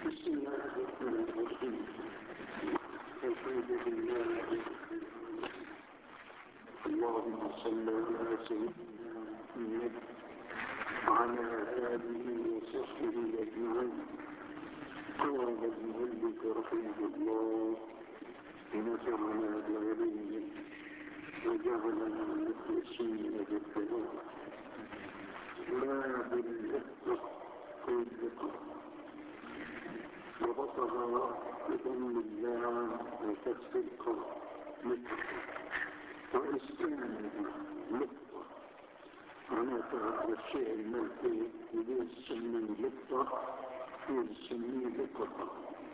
بسم الله الرحمن الرحيم. الحمد لله اللهم صل على سيدنا محمد وعلى آله وصحبه أجمعين. قال المؤلف رحمه الله ونفعنا بعلمه وجعلنا مخلصين بالدعاء. لا باللقة واللقة وبطل بضم الله وكسر القاف لقة وإسكانها لقة. معناتها الشيء الملكي يجوز يسميه لقة ويسميه لقطة.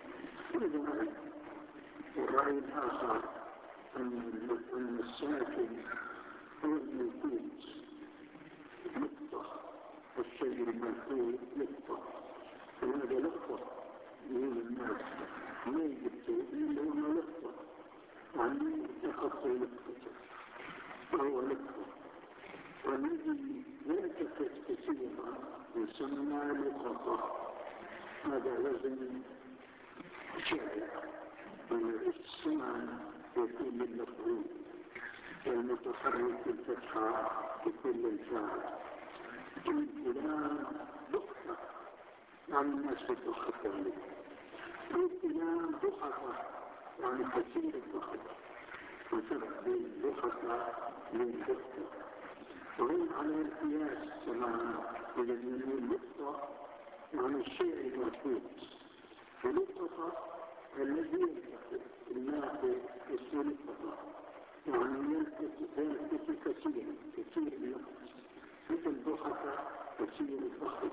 والرأي الآخر أن الساكن هو الملكوت لقطة، الشيء الملكوت لقطة. وهذا لقطة يقول الناس ما يجبتوا إلا هو لقطة، يعني تخطوا لقطة وهو لقطة. والذي يلتفت كثيرا يسمى لقطة. هذا لازم شائع والاستثناء يكون للمفعول والمتحرك بالفتحة بكل الفاعل. الكلام لقطة يعني الناس تضحك عليه. الكلام ضحكة يعني كثير الضحكة، وفرق بين الضحكة واللقطة. وهم على القياس كما الذين اللقطة يعني الشيء المفقود، اللقطة الذي يلتقط الناقد اسمه لقطة، يعني يلتقط كثير اللقط، مثل ضحكة كثير الضحك.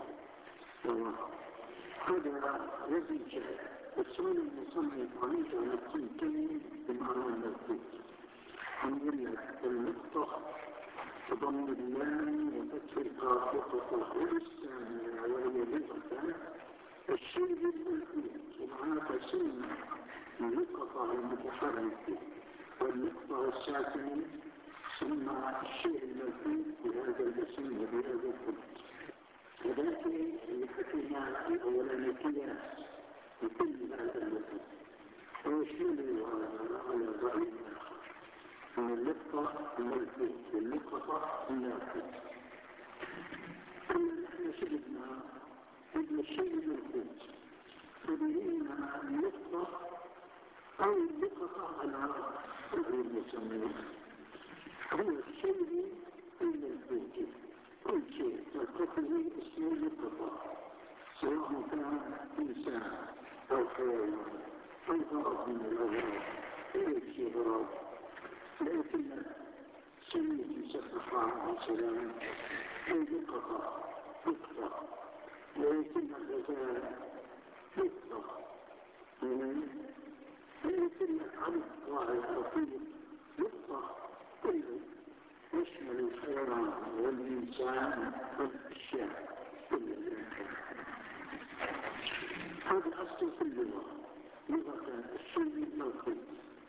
هذا وزن شيء. السؤال المصنف عنده نقطتين بمعنى المفقود. نقول لك اللقطة بضم اللام وفتح القاف لقطة، والثانية وهي لقطة الشيء الملكوت. ومعناها سنة اللقطة المتحركة واللقطة الساكنة سمى الشيء الملكوت بهذا الاسم وبهذا الخلق. هذاك اللي حكينا الأولاني قياس بكل هذا الملكوت. ويشمل على الرأي الآخر أن اللقطة الملكوت واللقطة الناقد. كما نحن شهدنا أن الشيء الملكوت فبيننا اللقطة أو اللقطة على غير المسمى هو الشيء الملكوت. كل شيء تلقته اسمه لقطة، سواء كان إنسان أو حيوان أو غرض من الأغراض أي شيء غرض. لكن سيدي سبحانه وسلم أي لقطة لكن الغزال لقطة لكن عن الله الحقيق لقطة كله يشمل الحيوان والإنسان والأشياء كلها. هذا أصل في اللغة، لغة الشيء الملكوت.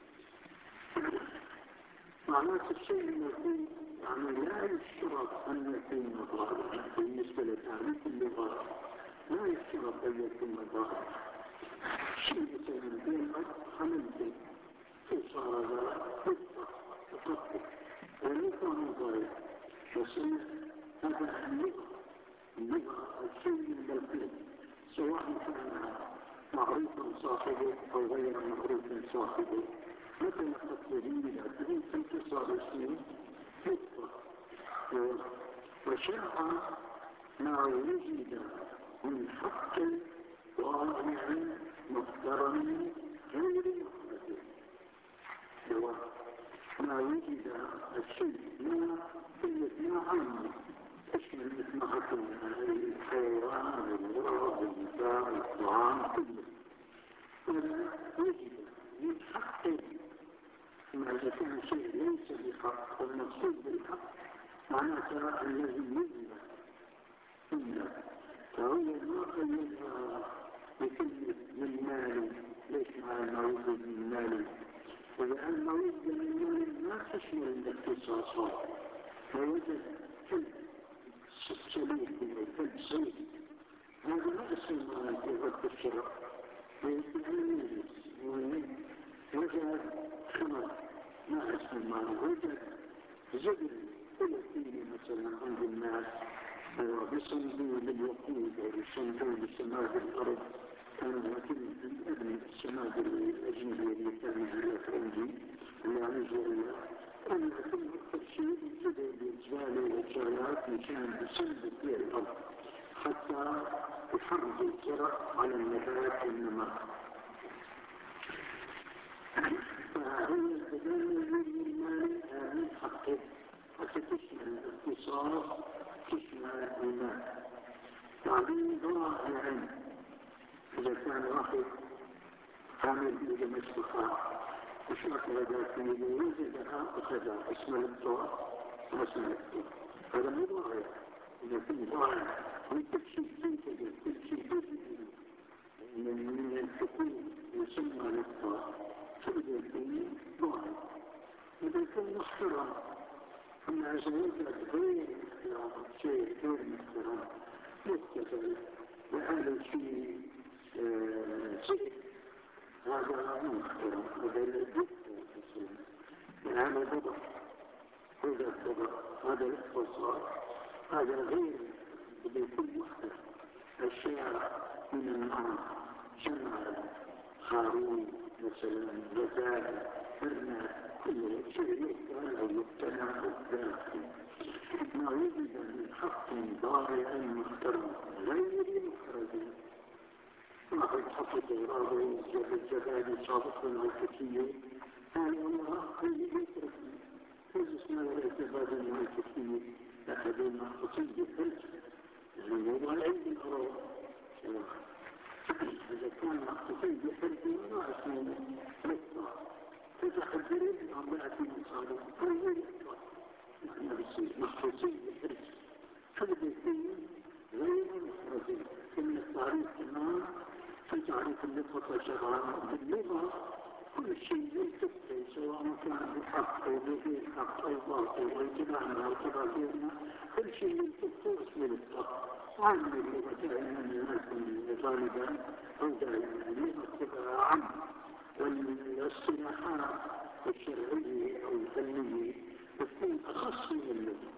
معناه الشيء الملكوت يعني لا يشترط أن يكون ضارا. بالنسبة لتعريف اللغة لا يشترط أن يكون ضارا. شيء مثلا بينك حملته فصار قطة تقطع ويكون ضارا. بس هذا اللغة الشيء الملكوت سواء كان معروفا صاحبه أو غير معروف صاحبه. مثل التقليدين الأكلين في انتصار اسمه فطرة. وشاء ما وجد من حق واقع محترم غير محدث. ما وجد الشيء ما عامل تشمل مثل الحيوان والمرض والنساء والطعام كله. وجد من حق ما إذا كان شيء ليس بحق والمقصود بالحق معناتها الذي يبنى فهو ما قيدها بكل من مال. ليش مع المعوذ من مال؟ ولأن المعوذ من مال ما تشمل الاختصاصات. فوجد كل سلوك وكل سلوك هذا ما اسمه في غرب الشرع. جبل فلسطيني مثلا عند الناس بيصندوا للوقود أو بيصندوا لسماد الأرض، كانوا مثل الابن السماد الأجنبي اللي كان الأفرنجي اللي عن الجوية، كان مثل أكثر شيء الجبل والجبال والجبلات مشان يسندوا فيها الأرض حتى يحرز الزرع على النبات والنماء. فهي التدين المالي من حقه حتى تشمل الاقتصاد، تشمل الإيمان. تعليم ضاع العلم. إذا كان واحد عامل إلى مشروع وشاف هذا في وجدها أخذها اسم الدكتور واسم الدكتور، هذا مو ضايع. إذا كنت ضايع كل شيء تنتهي، كل شيء تنتهي من الحكومة يسمى الدكتور، فإذا كان ضايع. إذا كان محترم، أما إذا وجد غير محترم، شيء غير محترم مختلف وهذا شيء شيء هذا مو محترم، هذا لا يجوز هذا ضبط، هذا الضبط، هذا الاقتصاد، هذا غير بيكون محترم. أشياء من النار جمال خاروق مثلا غزال برنامج كل شيء يقال أو يقتنع بالداخل. ما وجد من حق ضائع محترم غير مخرج. واحد حفظ إرادة الجبال سابقا الكثير، هذا الله خير يترك كيف اسمه الجبال الكثير لأحدين محفظين بالفلس لأنه هو العلم الأراض. إذا كان محفظين بالفلس ما اسمه رفضة فتحذرين عن بأس المصاري هذا يترك يعني بسيط محفظين بالفلس فالبيتين غير مخرجين كما التعريف تمام في تعريف اللغة شرعا. باللغة كل شيء يلتقي سواء كان بحق أو بغير حق أو باطل أو اتباعنا أو تبادلنا، كل شيء يلتقي اسم اللغة. وعلم اللغة دائما يكون غالبا أو دائما اللغة تبقى عام، والاصطلاحات الشرعية أو العلمية تكون أخص من اللغة.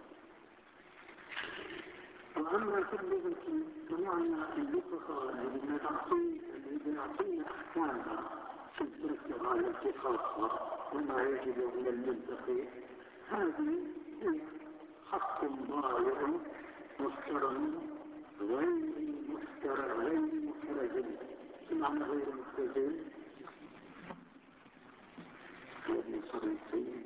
وأما في اللغة فمعنى اللغة الذي يعطينا أحكامها في الترتب على اتخاذها وما يجب على المنتقي، هذه حق ضائع محترم غير محرج. معنى غير محرج هذه صريحين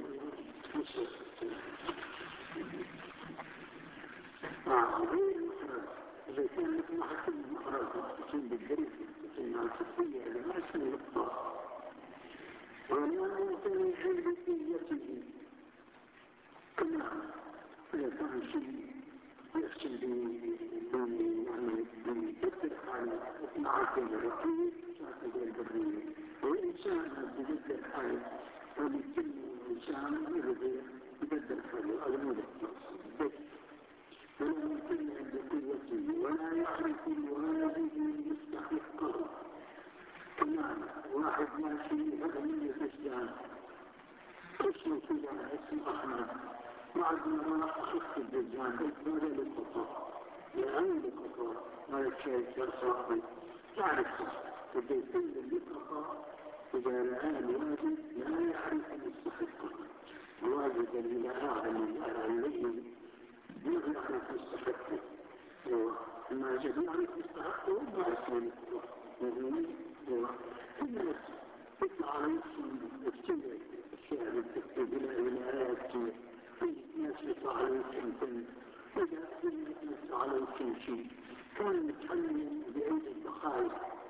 غير محرج. إذا كان لك محكم محرج تكون بالجريد تكون عن كفية لما اسم الإقطاع ولا يمكن حلبيته كما إذا كان شيء يحسن يعني بيبدل حاله معكم الرقيب شاكد البرية وإنسان بيبدل حاله وبيتم الإنسان يبدل حاله هذا مو الإقطاع ولا يمكن عند قوته ولا يعرف الواجب المستحقه. كمان واحد ماشي هذا من الإسلام اسمه فلان اسم أحمد بعد ما أخذت الدجان هذا للخطأ لأن الخطأ ما يتشاهد كالصاحب تعرف إذا كل الخطأ إذا رأى الواجب لا يعرف المستحقه. الواجب الذي لا أعلم الذي يعرف مستحقه وما جد يعرف مستحقه ما يكون هو الناس تطلع على نفسهم تفتنى الشيء اللي تكتب الآيات الناس يطلع على نفسهم إذا الناس على نفسهم شيء كان يتحمل بأيدي الضحايا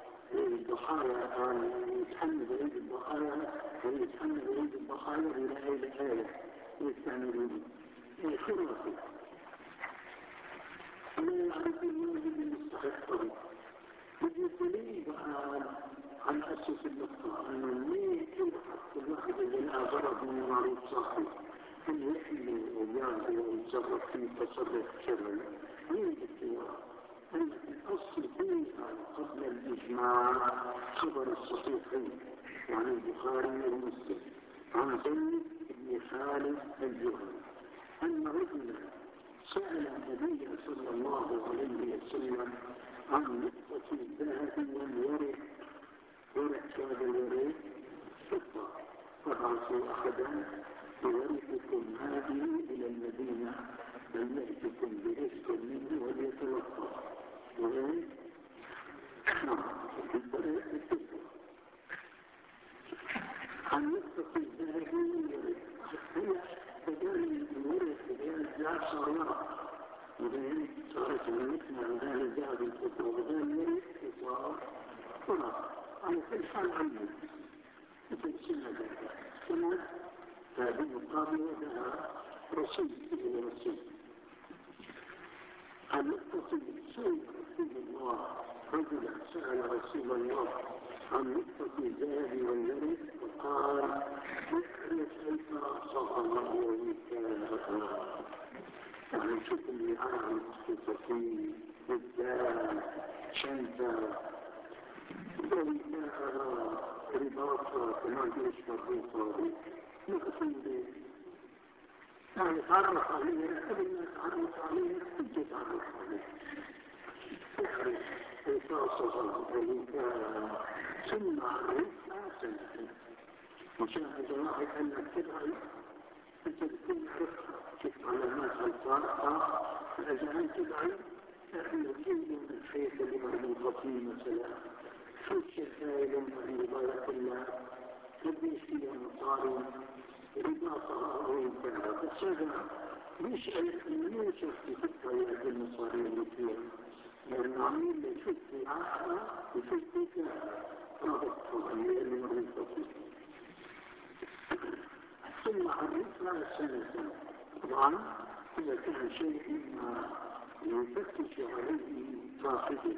يتحمل بأيدي الضحايا ويتحمل بأيدي الضحايا إلى أي الآية يستعملون خرافي لا يعرف الواجب المستحقه. بالدليل عن أساس النقطة أنه ليه حق الواحد اللي لا غرض من معروف صاحب أن يحمل ويعمل ويتصرف في تصرف شرعي ليه الاختيار؟ أن الأصل فيها قبل الإجماع خبر الصحيحين عن البخاري ومسلم عن زيد بن خالد الجهني أن رجلا سأل النبي صلى الله عليه وسلم عن نقطة الذهب والورق، ورق الورق فضة، فبعثوا أحدا بورقكم هذه إلى المدينة بل يأتكم برزق منه وليتلطف. وين؟ الورق الفضة. عن نقطة الذهب والورق هي بدل الورق لا صار ورق، وبين صارت المثنى بدل الذهب الفضة وبدل الورق صار ورق. على كل حال عنه مثل سنة ذلك هذه المقابلة لها رصيد إلى رصيد. عن نقطة سئل رسول الله رجلا سأل رسول الله عن نقطة الذهب والورق فقال اعرف كيف صغر الله ومكانها. يعني شوف اللي عام خطتين بالذات شنطة ومكانها رباطة ما جيش مربوطة مقصودة. يعني تعرف عليها قبل ما تعرف عليها كنت تعرف عليها. اعرف كيف صغر ومكانها ثم عرفها سنة. مشاهد واحد أنك تدعي أنت تكون عرفها شوف علامات الفارقة. فإذا أنت تدعي فإن كل من الخيط اللي مربوطة فيه مثلا شو الشكاية المريضة كلها تبني فيها مطاري رباطها أو انتهى. بس هذا مش شفتي في الطريقة المصاري اللي فيها لأن عميل يشوف في عقلها يشوف فيك ربطها اللي مريضة فيه. ثم عرفها سنة. طبعا إذا كان شيء ما يفتش عليه صاحبه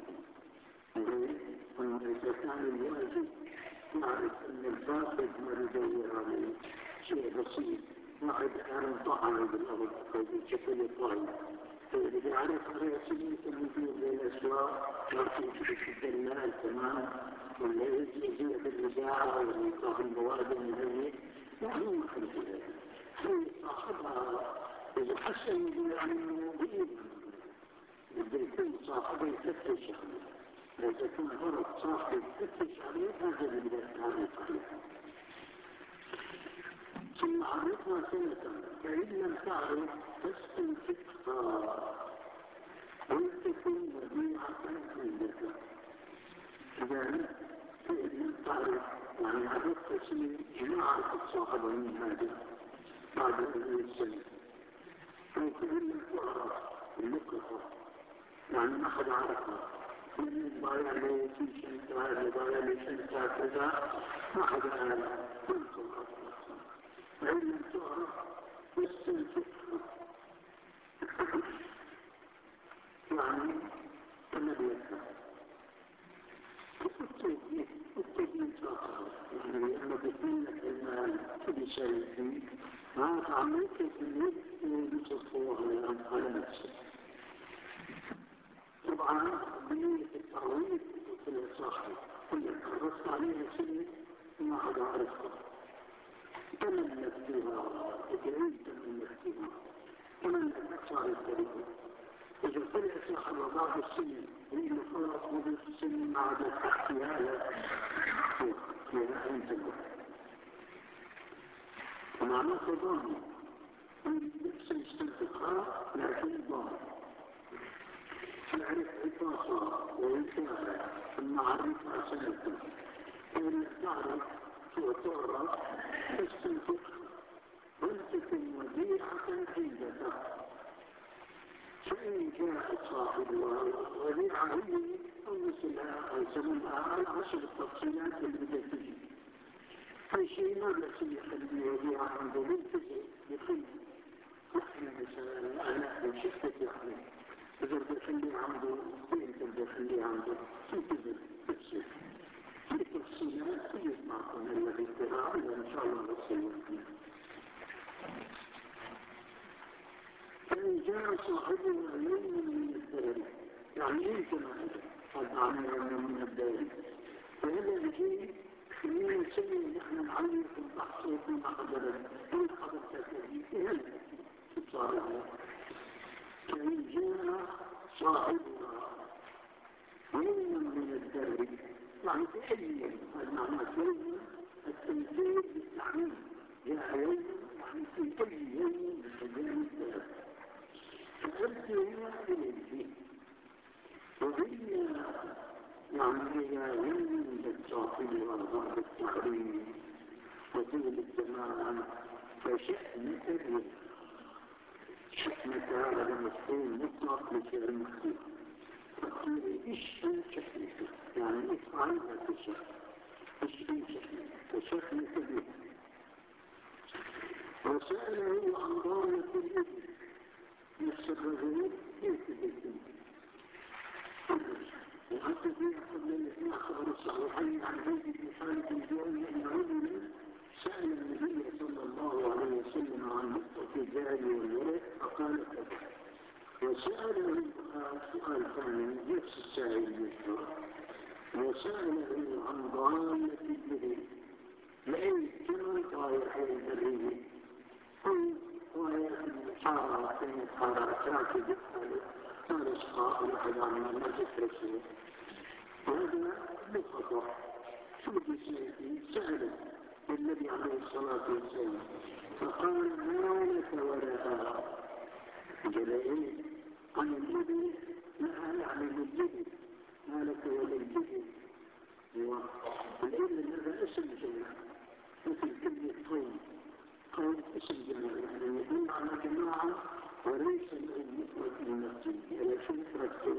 إذا كان الواجب نعرف أن الفاقد ما يدور عليه شيء بسيط واحد أعلم طعنا بالأرض بشكل طائل فإذا يعرف على سبيل الوجود للأسواق لكن في الدلال تمام ولا يجي بالإذاعة ولا يطاق المواد المهيئ يعني مخلص ذلك صاحبها إذا حسن يعني مبين إذا يكون صاحبه يفتش عليه. إذا كان غلط صاحبه يفتش عليه هذا اللي يتعرف عليه. ثم عرفها سنة فإن لم تعرف فاستنفقها ولتكن وديعة عندك. إذا فإن لم تعرف يعني عرفت سنة ما عرفت صاحبه من هذا بعد هذه السنة. فإن لم تعرف اللقطة يعني ما حد عرفها من ضايع لي في شنطة ضايع لي شنطة كذا ما حد عرفها كنت عرفها. فإن لم تعرف فاستنفقها يعني تملكها التوجيه فقط يعني لأنه بيكون لك المال كل شيء فيه ما تعملك في اليد بتصفوه على نفسك. طبعا بنية التعويض في الصحة كلها عرفت عليها سنة ما حدا عرفها تملكتها وكأنت تملكتها تملك أكثر الطريقة. إذا طلع صاحب بعض السنين إنه خلق مدة السنين مع عدد تحتها فيها أنت ومعناه ضامن نفس يستنفقها لكن ضامن يعرف عطاسها وينفعها ثم عرفها سنة. وإن تعرف تعرف تستنفقها ولتكن وديعة عندك. فإن جاءت صاحبها وديعة هي أو مثلها أو ثمنها على عشر التفصيلات اللي بدها تجي. أي شيء ما بس يخلي وديعة عنده منتجه يخلي يحمي مثلا أهلا وشفتك يحمي إذا بيخلي عنده بنت بيخلي عنده تنتظر تفصيل في تفصيلات تجد معكم الذي تراعي وإن شاء الله نصير فيها. فإن جاء صاحبنا يوم من الدار يعني يمكن قد عمل من الدار فهذا يجي من سنة نحن نعلق البحث وكنا حضرنا كل حضرتك في هذا صاحبها كأن جاء صاحبها يوما من الدهر يعني في أي يوم المعنى يوم التنزيل بالتعميم جاء يوم يعني في أي يوم من أيام الدهر فأرجعنا إليه وهي يعني إلى يوم للتعطيل وأرضاء التحريم وطول الزمان فشأن الريح شأنك هذا مفهوم مطلق لفعل مخلوق فقال اشأن شأنك يعني افعل ما تشاء اشأن شأنك فشأنك به وسأله عن ضالة الإبل نفس الرجل يكتب وحتى في قبل الذين أخبروا الصحيحين عن زيد بن خالد الجواني أن رجلا سأل النبي صلى الله عليه وسلم عن نقطة الجهل والورع فقال كذا وسأله سؤال ثاني نفس السائل المشهور وسأله عن ضالة الإبل لأي كما طائح البرية أو طائح الحارة في الحارة راكب قال أصحاب واحد عن ما تترسل وهذا بخطأ شو سأل النبي عليه الصلاة والسلام فقال ما لك ولا جلائي عن النبي ما يعمل الجبل ما لك ولا الجبل والإبل هذا اسم جمع مثل كلمة قوم اسم جمع يعني يدل على جماعة وليس المفرد النفسي إلى شو مفرد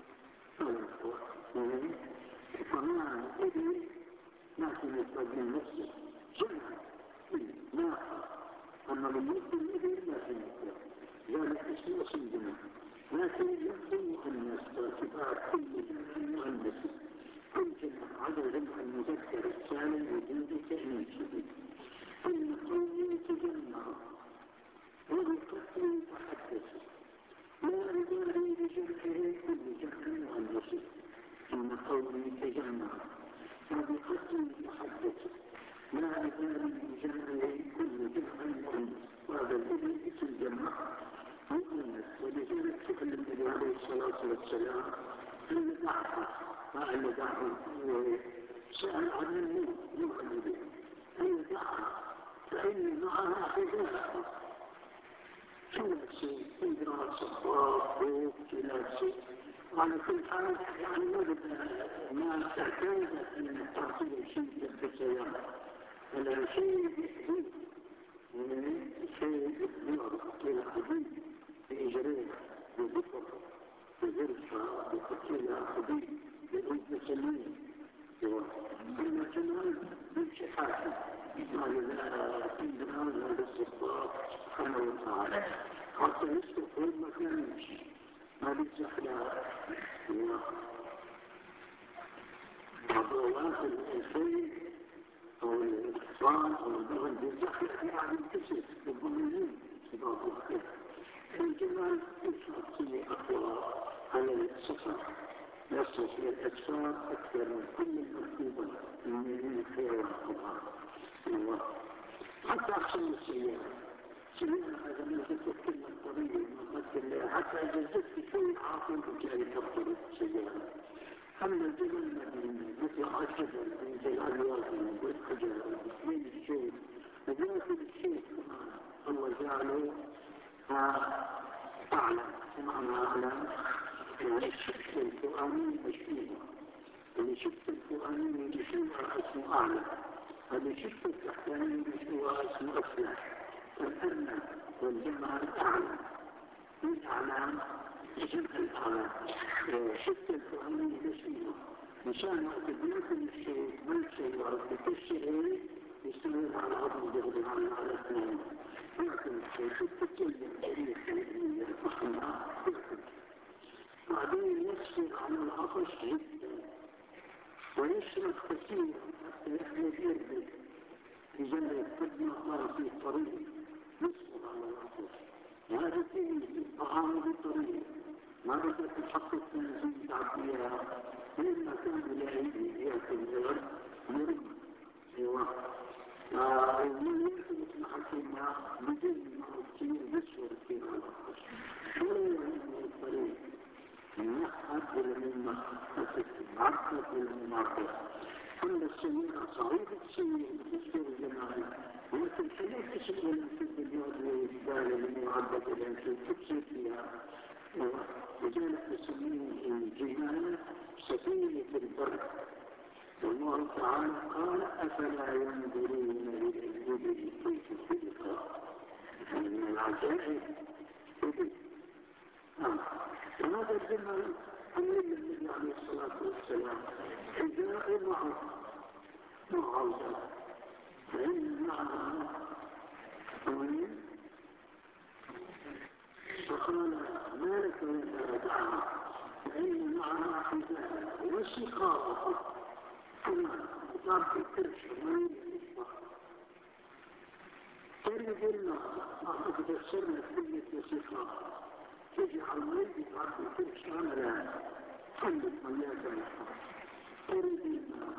فمعنى إبل نأتي مفرد النفسي جمع ناقة أما بالنسبة للإبل لا في مفرد ذلك اسم جمع لكن يبدو أن باعتبار كل جمع مؤنث كل جمع عدا جمع المذكر الثاني وجود تأنيث شديد أن قوم يتجمعوا وبقتل محدث لا أبالي بجمعه كل جمع مؤنث إن قوم يتجمعوا وبقتل محدث لا أبالي بجمعه كل جمع مؤنث وهذا الذي اسم جمع مؤنث ولذلك سئل النبي عليه الصلاة والسلام أن دعه فأن دعه سأل عن النوع النبي أن دعه فإن معها حجابه كلا شيء إدراس الصلاة كلا شيء على كل حال يعني ما تحتاجت من تعطيه شيء بالسيارة ولا شيء يحدث شيء يحدث كلا حديث بإجرين بذكر بذرشة بكتيلة حديث بذنب سليم كما كمان بمشي حاكم هذا تندران هذا الصفات سبحانه وتعالى حتى يستقر ما كان يمشي ما بالزحلة عضوات الشيء أو الإحصان أو الدهن بالزحلة يعني الكسر بالضمنين سباق الخير الجمال يشعر أقوى على السفر يستطيع الأجسار أكثر من كل المكتوبة من الخير والقرآن حتى أحسن السيارة هذا من ذكر كلمة طريق حتى إذا زدت شيء عاقل بكاري تبطل السيارة أما الجبل مثل الشجر مثل الألوان والحجر من الشيء وبيأكل الشيء هو جعله أعلى معنى أعلى الشكل القرآني مشبيه الشكل القرآني مشبيه اسمه أعلى الشكل التحتاني مشبيه اسمه أفلح فالأدنى والجمع الأعلى الأعلى جمع الأعلى الشكل القرآني مشبيه مشان تبنيكم الشيء والشيء وربك الشيء يستمر على عظم بغض على اثنين يأكل الشيء تتكلم شيء الأخلاق بعدين يصبر على العطش جدا ويشرب كثيرا حتى يحمل يده بجنة تبنى الله في الطريق يصبر على العطش هذا فيه الطعام بالطريق ما بدأت تحقق من زيد عبديها لما كان بلاهيه يأكل غير يرد ومن يأكل اسم حكيمة بدل معه كثير يسور فيها المعقل. كل السيئة صعيدة سيئة بالنسبة للجماعة، ولكن لا تسأل في الدنيا والجبال اللي يعبد الإنسان تفسد فيها. وذلك نسميه الجمال سفينة البر. والله تعالى قال أفلا ينظرون إلى الإبل كيف خلقت من العجائب. وهذا الجمال النبي عليه الصلاة والسلام إذا معه فإن معها فقال ما لك يتابعها فإن معها حذاء وسقاء كما تعرف الكرش وما تجد الماء أعطيك السر كلمة وسقاء تجعل ميت تعرف الكرش عملا حلت مياه المحر تريد الماء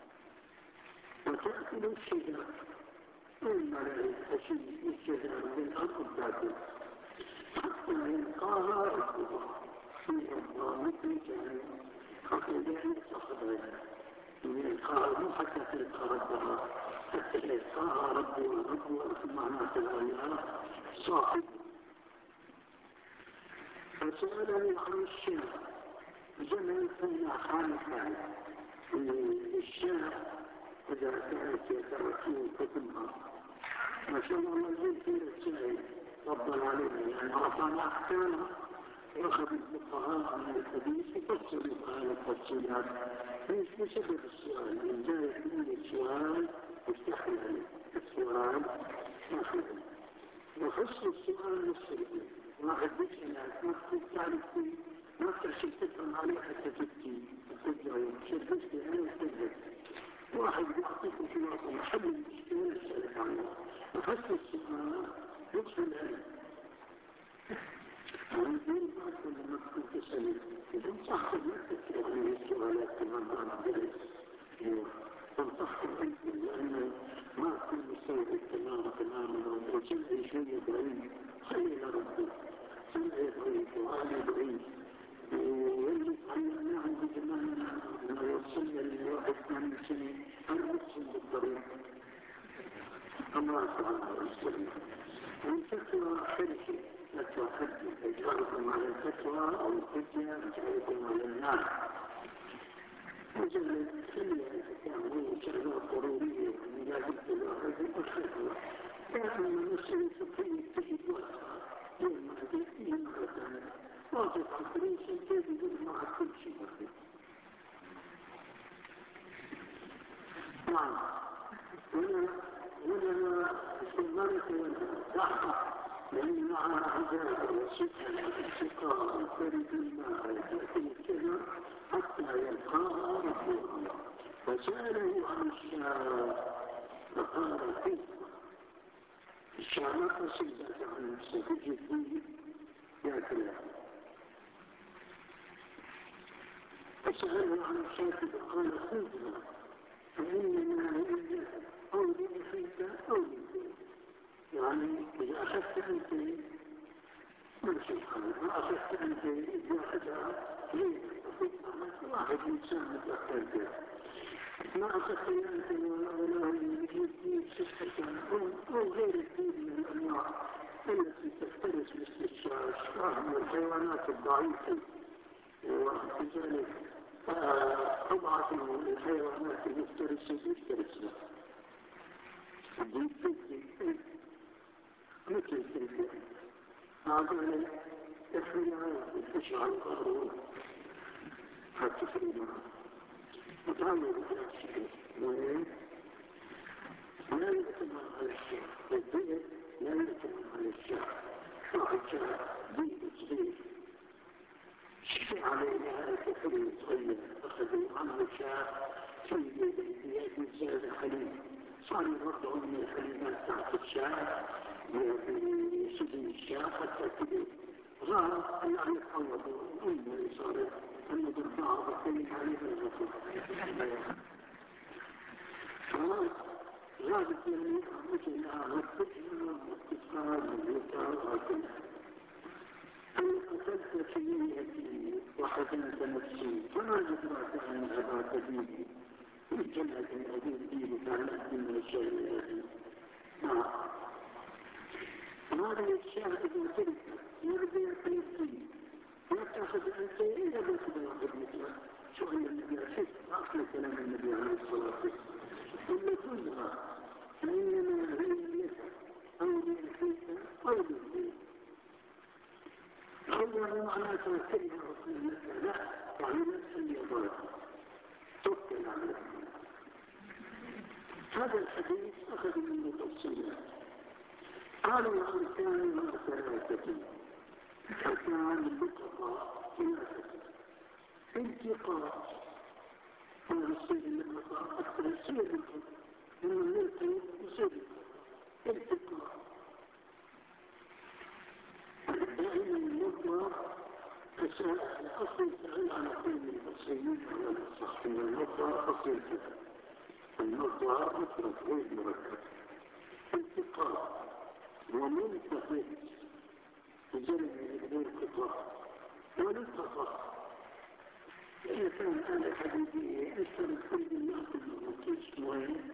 وتأكل الشجر الملائكة تشد الشجر من الأرض الباطل حتى يلقاها ربها في الله جميعا فإذا صحبها يلقاها حتى تلقى ربها حتى يلقاها ربها في معنى الآيات صاحب. فسأله عن الشاة جمل فينا خالفا الشاة إذا كانت يتركوا كتبها ما شاء الله يجب في السائل ربنا علينا يعني رفعنا أحكامها وأخذ الفقهاء من الحديث وفصلوا على التفصيلات ليش بسبب السؤال من جاء من السؤال مستحيل السؤال مستحيل وخص السؤال مستحيل واحد بيسألك ما تعرف فيه ما تحسب تفهم عليه حتى تبكي وتدعي شدست أنا وتدعي واحد يعطيك في وقت محل المشكلة يسألك عنه وخص السؤال يدخل عليه ويقول بعد لما تكون تسأل إذا صح ما تكتب عليه السؤالات كمان عن جلس تنتحكم أنت لأنه ما تكون مستوعب تماما وتسأل شيء بعيد خلينا ربك سمع بعيد وعلى بعيد ويجب علمنا عند زماننا لما يوصلنا للواحد من سنة الرسل بالطريق الله تعالى وسلم والفتوى خلفي فتوى خلفي اجعلكم على الفتوى او الفتوى اجعلكم على النار وجل السنة يعني شغلة ضرورية من لا بد الواحد الفتوى لأن المسألة الفقهية تجد وقتها يوم هديت يوم هدانا واجب على الفلوس كيف يقول مع كل شيء نعم ولا استمرت ولا ضعف لأن معها حجاب وسقاء وفرد الماء تأكل الشجر حتى يلقاها ربها فسأله عن الشاة فقال كيف الشاة ما تصيبت عن السفج فيه يأكلها فسأله عن الشاة فقال خذها فإنما هي أو لأخيك أو لأخيك يعني إذا أخذت أنت ماشي الحال ما أخذت أنت إذا أخذها ليه أخذت معك واحد إنسان متأخذ ما أخذت أنت ولا يجيب صحة أو غير الدين من الأنواع التي تفترس مثل الشاة والحيوانات الضعيفة وكذلك أضعف الحيوانات المفترسة يفترسها مثل التلفون هذا يحملها تشعر الأرض حتى تفريدها وتعمل بها الشيء لا يتمع على الشيء الذئب لا يتمع على الشيء واحد شاء ذئب صغير شفي عليها تفريد صغير أخذوا عنه شاء في بيد زاد حليب صار يرضعوا من الحليبات تحت الشاة ويسجن الشاة حتى كده غاب يعني يتعوضوا أمه صارت أنه بالضعف وكلم عليها الغفر غابت يعني مثلها غبت من الاتصال والوطار وكلها سيئتي وحزنت نفسي فما أدراك أن أباك بيدي في جنة أبيت بي تعلمت من الشيئات. وهذا الشاهد من تلك يرضي يقيني ويتخذ أنت إلى بيت بالخدمة. شو أن النبي أشد أصل كلام النبي عليه الصلاة والسلام إن كلها فإنما هي لك أو لأخيك أو لأخيك. هذا معناته كلمة رسول لا يعني نفس اليضاء توكل على هذا الحديث أخذ منه تفصيلات. قالوا أركانها ثلاثة. أركان اللقطة ثلاثة. انتقاء ويصير اللقطة أكثر يصير من الملك يصير انتقاء. دائما اللقطة أصل فعل على كل البصريين على الصح من اللقطة أصل فعل. اللقطة مفرد غير مركب. انتقاء ومنتقد بجانب غير قطاع وننتقى. إذا كان أنا حديثي أكثر كل الناس الموتيش مهم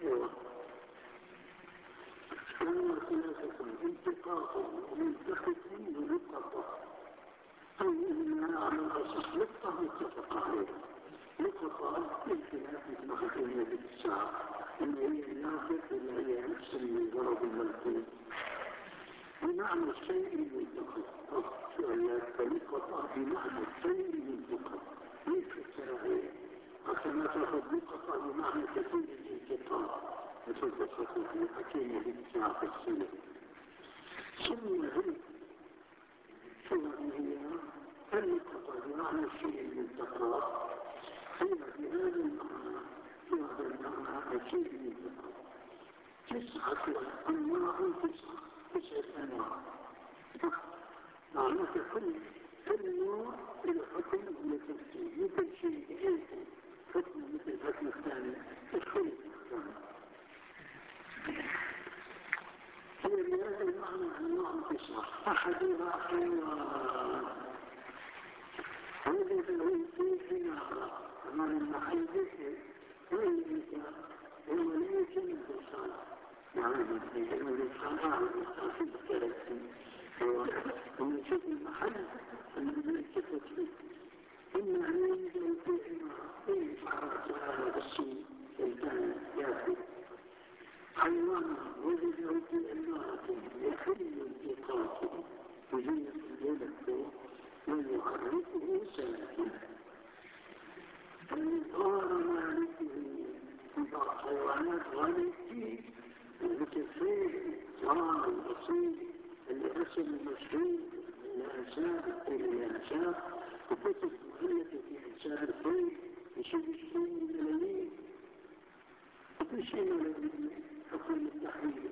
أنا ثلاثة انتقاء ومنتقد وننتقى. أو إننا على الأصح نقطة متفق عليها. نقطة الخلاف مع كلمة الساعة إن هي الناقص إلا هي نفس الغرض الملكوت. بمعنى الشيء المنتقد شوية فلقطة بمعنى الشيء المنتقد ليس السراعية حتى تأخذ لقطة بمعنى كثير الانتقال مثل قصة في حكيمة بالساعة السنة ثم هي فلقطة بمعنى الشيء المنتقد هي بهذا المعنى الشيء المنتقد. تسعة أنواع تسعة أنواع معناته كل نوع إلى حكم لتفسير يمكن شيء حكم مثل الحكم الثاني تختلف الحكم. هي بهذا المعنى أنواع تسعة. أحدها حيوان هذا الذي في حمارة أمام المحل ذكر والإنسان هو ليس الإنسان يعني الإنسان أعلم الإنسان في الثلاثين ومن شوف المحل الذي كتبت فيه إن عنده في حمارة إن شعر تعالى بالسوء الإنسان يأكل حيوان وجده في إمارة يحل انتقاطه بجنة الجنة ويعرفه سنة فالإنظار مالكه بعض حيوانات غالبة الكثير جار الأصيل الأسل المشهور الإنسان وكتب مؤلفة في إنسان الخير يشيء من الملايين وكل شيء من حكم التحرير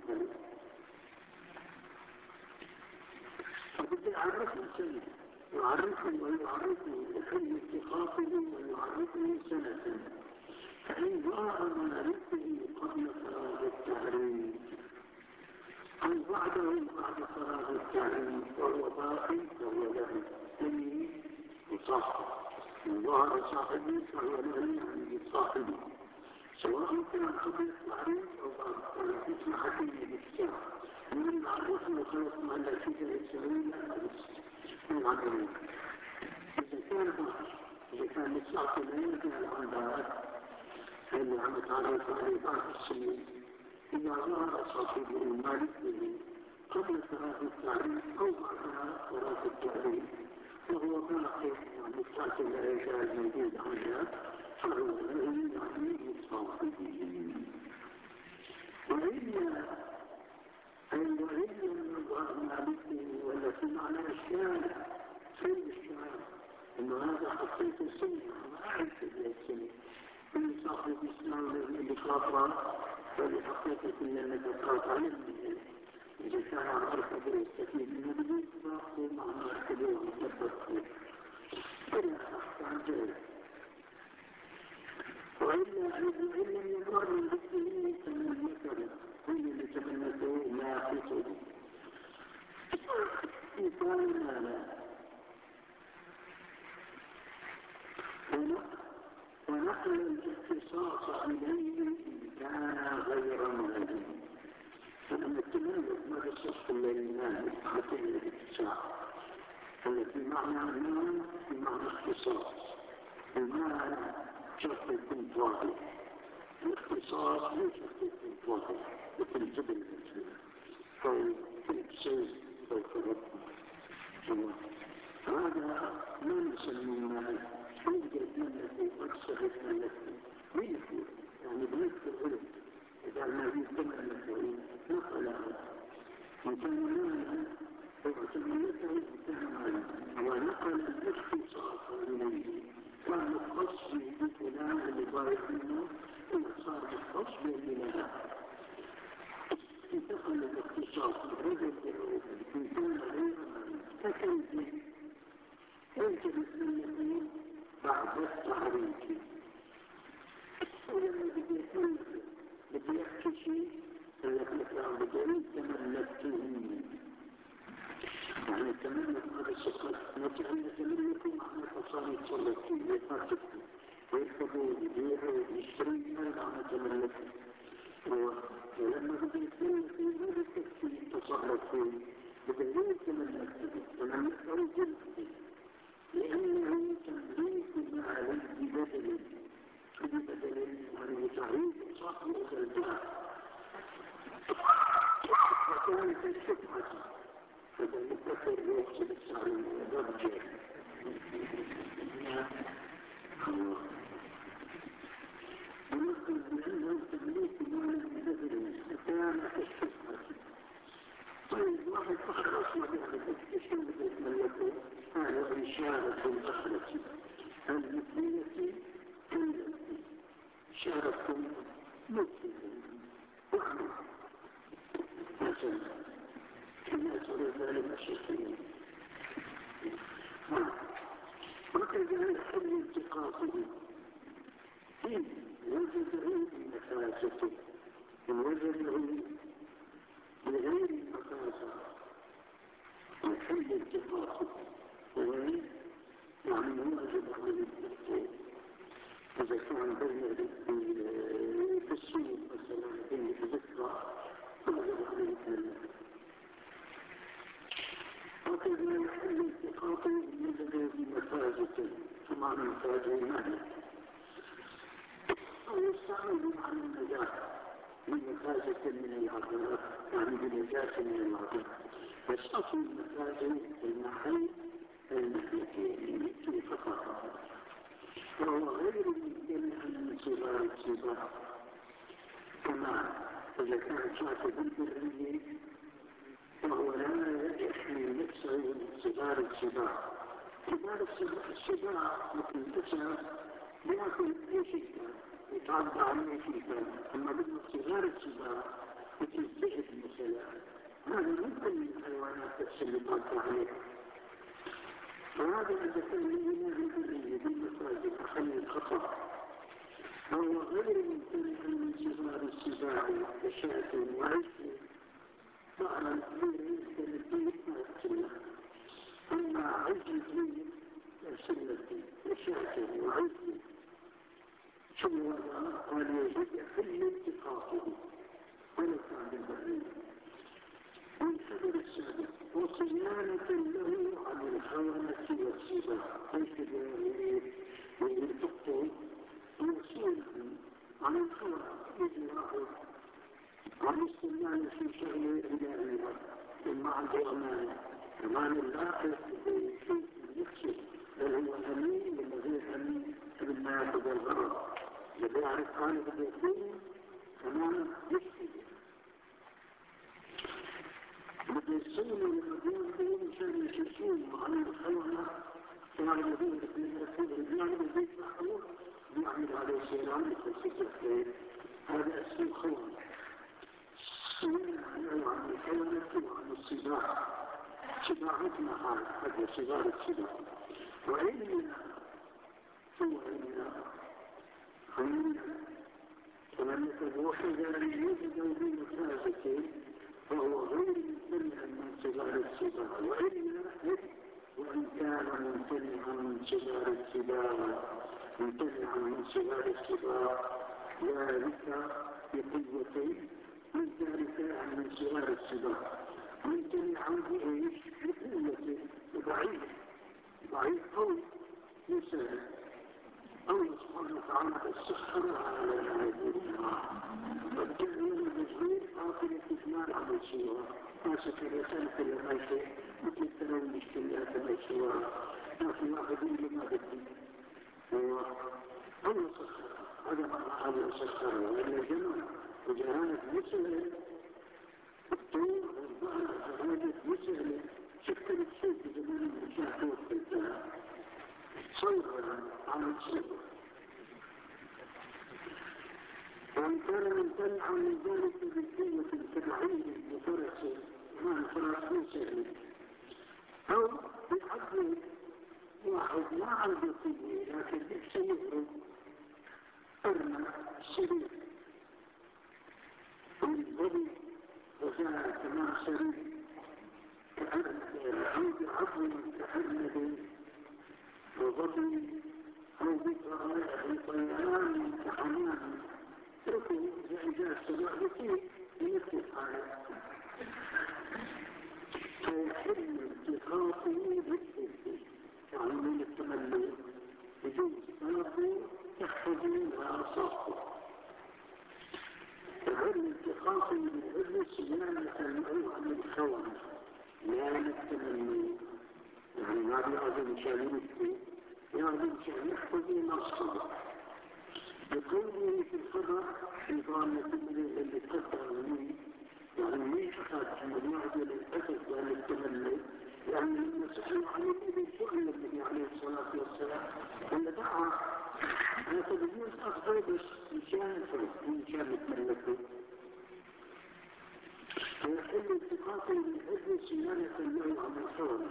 فبدأ يعرفه سنة يعرفه ويعرفه لحل اتخاذه ويعرفه سنة فإن ظهر معرفه قبل فراغ التعريف أو بعده بعد فراغ التعريف وهو باقي فهو له سنين وصاحب إن ظهر صاحبه فهو له يعني صاحبه سواء كان قبل التعريف أو بعد التعريف اسم حكيم بالساعة ومن عرفه خلق مع الأشياء الإسرائيلية من عمله إذا كان الساعة العين فيها العمدات اللي عم تعرف عليه بعض السنين إذا ظهر صاحبه المالك به قبل فراغ التعريف أو بعد فراغ التعريف وهو باقي يعني الساعة العين الموجود عنها فهو له يعني صاحبه. وإلا النظر مالكه ولا في معنى أشياء في الإسلام إنه هذا حقيقة السنة ما أعرف السنة من صاحب الإسلام الذي خاطر فلحقيقة أنك قاطع منه إذا كان عرف بالستين من البيت فأخذ معنى أحكده ومتبقه فلا أحكى عن ذلك. وإلا لم يمر من ذكره تمنيته كل اللي تمنيته ما يحيطه إنسان مالا كل الاتساع التي معنى المال بمعنى اختصاص. المال شرط يكون واحد، الاختصاص مو شرط يكون واحد، يكون جبل كل شيء فوق الرب. هذا ما نسميه مال، يوجد ملكي أكثر ملكي ملكي، يعني بنفس العلم إذا الذي تملكه نقله وكان مالا وتملكه كان ونقل الاختصاص إليه، كان الخصم بفلان لضارب منه وصار الخصم إلى انتقل الاختصاص الرجل إن كان غير فكيف أنت بسنتين بعد التعريف ولما بدي يحكي شيء فلك بدون تملكته، يعني تملك هذا الشخص نتعلم تملكه معنى تصاري تصرف فيه يفاتكه ويكتبه يبيعه يشتري هذا معنى تملكه. ولما بدي يتملكه ما بتكفي تصرف فيه بدون تملكته تملكه جلده، لأنه تمليك المال ببدل يعني تعريف صاحب الباع وكذلك الشبهة فذلك كثير يوصل السعر درجة ونقول بأنه تمليك المال ببدل كان الشبهة. طيب واحد أخر أصلا يعرف الشيء الذي يتملكه هذا إشارة الأخرة المثلية شاركوا مثلهم وعمل مثلا كما تريد المشاكلين وكذلك حل انتقاطه إن وجده بمفازته إن وجده بغير المفازة وحل انتقاطه وغير يعني واجب عليه التفكير. إذا كان بين بالسوق مثلا بين الذكرى واجب عليه التفكير. وكذا يحل التقاطه وجد بمفازة كما مفازة المهلك أو يستعمل عن النجاة بمفازة من العقارات، يعني بنجاة من العقارات، بس أصل مفازة المحل المهلكين كيف فقط وهو غير ممكن أن صغار الصغار كما إذا كان شاطئ بالبرية فهو لا يحمي نفسه من صغار الصغار. كبار الصغار مثل الأسر يأكل أي شيء يتعدى عن أي شيء، أما بدنا صغار الصغار مثل الذئب مثلا هذا ممكن من الحيوانات اللي تعدى عليه. وهذا إذا كان لنا البرية بالمفازة محل الخطأ فهو غير ممكن من صغار الصغار كشاة وعجل معنى الكبير يمكن الدين أما عجل سنة وشاة وعجل شو هذا قال يجب يحل انتقاطه ولا كان بالبرية والحذر السابق وصيانة له عن الخونة والسباع الكبير ويتقل وصيانة عن الخونة يجرعه عن استماع في شيء إلهي بمعنى أمانة أمان الله في نفسه بل هو أمين والذي أمين بالله والغرض الذي يعرف عنه باليقين أمانة نفسه بالسنة والمدين بين شيء يشيشون عن الخيانة كما يقول يعني بالبيت محمود يعمل عليه سيران يخلص الخير هذا اسم الخيانة عن الخيانة وعن الصداع صداعتنا هذا صداع الصداع وعلمنا هو علمنا فمن يتبوحد أن يجد بمفازته فهو غير ممتنع من صغار الصداع وإن كان ممتنعا من صغار الصداع ممتنعا من صغار الصداع ذلك بقوته من ذلك من صغار الصداع يمتنع عنه ايش؟ بقوته ضعيف قوي يسهل. الله سبحانه وتعالى سخرها على العباد والجميع المجهول آخر الإجمال على السيارة ما سكر يسالك لما شيء مثل تنوي الاشتريات الأشياء ما في واحد لما بدي الله سخرها هذا معنى الله سخرها وإلا جمع وجهانة مسهلة الطول والبعض جهانة مسهلة شكل الشيء بزمان المشاهد والتلتها صورها عن الصور وإن كان ممتنعا من ذلك بالقوة الفرعية بفرسه مع الفرس مسهل أو بحقه واحد ما عنده قوة لكن بسيئه أرمى سريع والبدي وزاء كما سريع كأرمد عفو كأرمد وضبي أو بطيران كحمام تركوا زعجات سبعتين ليتفعل فيحل التقاطه بالسلسل يعني من التمني بدون سباقه تحفظها صحبه فحل التقاطه بالعلم صيانة النوع من خوان لا التمني يعني ما بيعظم شاملته يعظم شاملته نصه بقوله في الخبر نظام التمرين اللي تقدر منه يعني ليش خاطر من يعدل الأسد عن التملي يعني المسألة عن النبي سؤال النبي عليه الصلاة والسلام اللي دعا على تبديل أفضل بس مشان فرق مشان يتملكه ويحل التقاطه بالحب صيانة الله عن الحول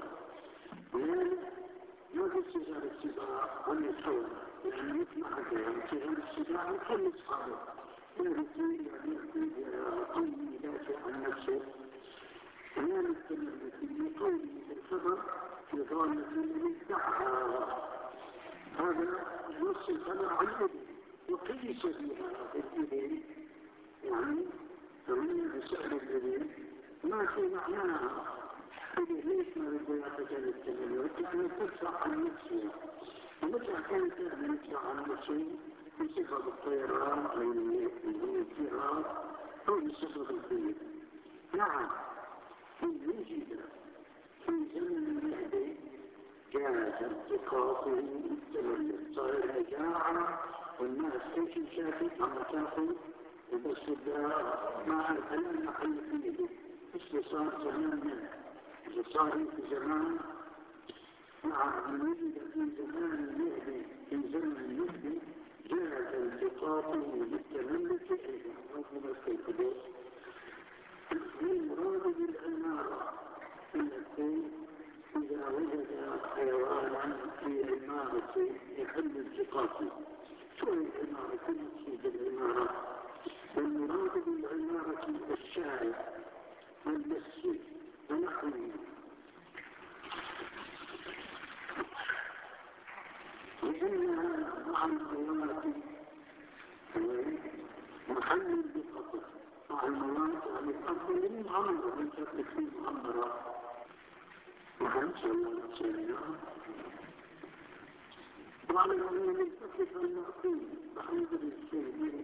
ما في سجار السباع عن الحول يعني مثل حكاية سجار السباع وكل أصحابه يهدي قوي يدافع عن نفسه لا نستمر في قوله في الخبر نظام الذي ادعى هذا نص الخبر عن الإبل وقيس بها الإبل يعني فمن بسعر الإبل ما في معناها ليش ما يقول أتجل التملك يعني تدفع عن نفسها ومتى كانت تدفع عن نفسه بسبب الطيران أو الانفراد أو بسبب الدين نعم وجد في زمن المهدي جاءت ارتقاطه التملك صار الجاعة والناس ايش شافت عم تاخذ وبس مع الحلال محل فيه بس صار زمان صار في زمان نعم وجد في زمان المهدي في زمن المهدي جاءت التقاطه بالتملك أيضا رغم الكيكبير المراد بالعمارة التي إذا وجد حيوانا في عمارة يحل التقاطه شو العمارة؟ المقصود بالعمارة المراد بالعمارة الشارع والمسجد ونحوه لأنها مع الحيوانات محل بقطر مع المناطق الأرض من عمر من تكون معمرة وهم صلى الله عليه وسلم وعلى أن يلتفت المعقول بحمد الشيء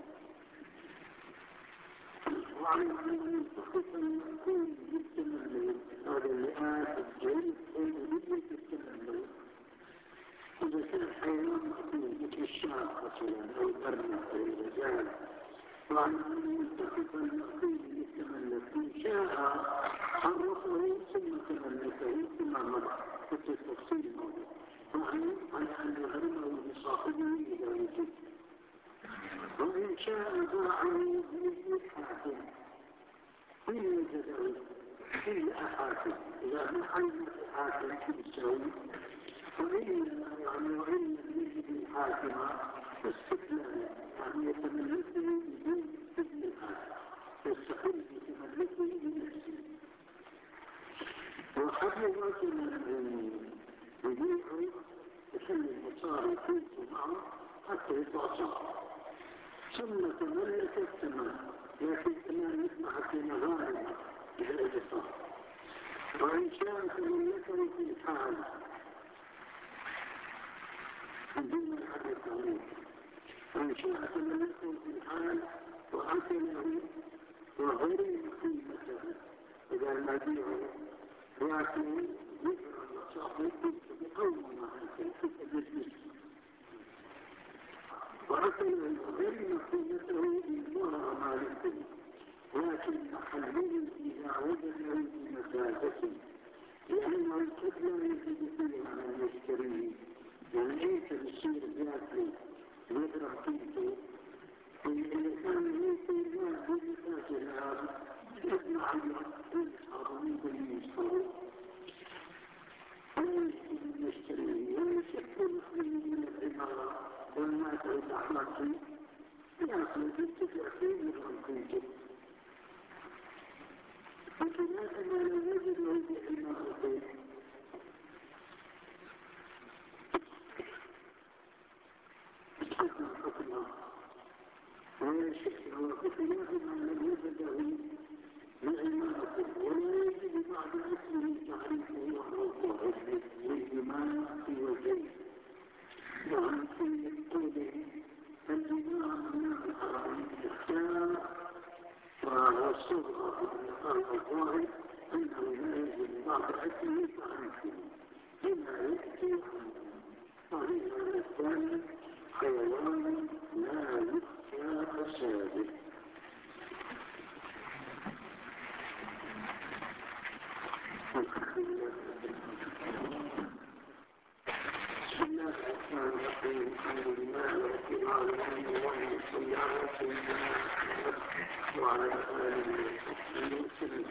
وعلى أن يلتفت المعقول بالتملك هذا اللي الجيد ويجب التملك إذا كان حيوان مقبول مثل الشعب مثلا أو الأرنب أو الرجال وعلى أن يلتفت المقبول بالتملك إن شاء عرفه ثم تملكه ثم مر مثل التفصيل الموضوع وعلى أن يغرمه بصاحبه إلى وجود وإن شاء باعه مثل حاكم إن وجده في أحاكم إذا محل حاكم كبسوي وإن يعني يجب الحاكمة استقلالا يعني يتملكه بدون إذن الحاكم يستقل بتملكه بنفسه وقبل مثلا يبيعه يخلي المصاري كنت معه حتى يطلع صعب ثم تملك التمام لكن كمان يسمح في مغاربه جائزة وإن شاء تملكه في الحال دون الحديث وإن شاء تملكه في الحال وأكله وغير قيمته إذا ما بيعه لكن يجرى صاحبه بقوم معه وأكله وغير قيمته إنها مالكه لكن محله إذا وجده بمفادته لأنه قد لا يجد فيها من يشتريه يعني أنت بتصير ذاته يدرع قيمته وإذا كان يمكن لا بمفاته لها يدمع الأصحاب من يشتريه ويشتري يشتريه ويشتري من الإمارة وما تتعلق فيه لكن تتبع فيه من قيمته فكذلك ما لا يجد له بإمارته ويشكل بخلاف ما لم يجده بإمارته ولا يجد بعد اسمه تعريفه وحقوقه للإمام في وجهه وعن في قوله الإمام من الحرام اختار والصغرى في الظاهر أنه لا يجد بعد اسمه تعريفه لما يأتي صحيح الثاني حيوان لا يخشى فساده بسم الله الرحمن الرحيم الحمد لله رب العالمين اللهم صل على سيدنا محمد وعلى آله وصحبه وسلم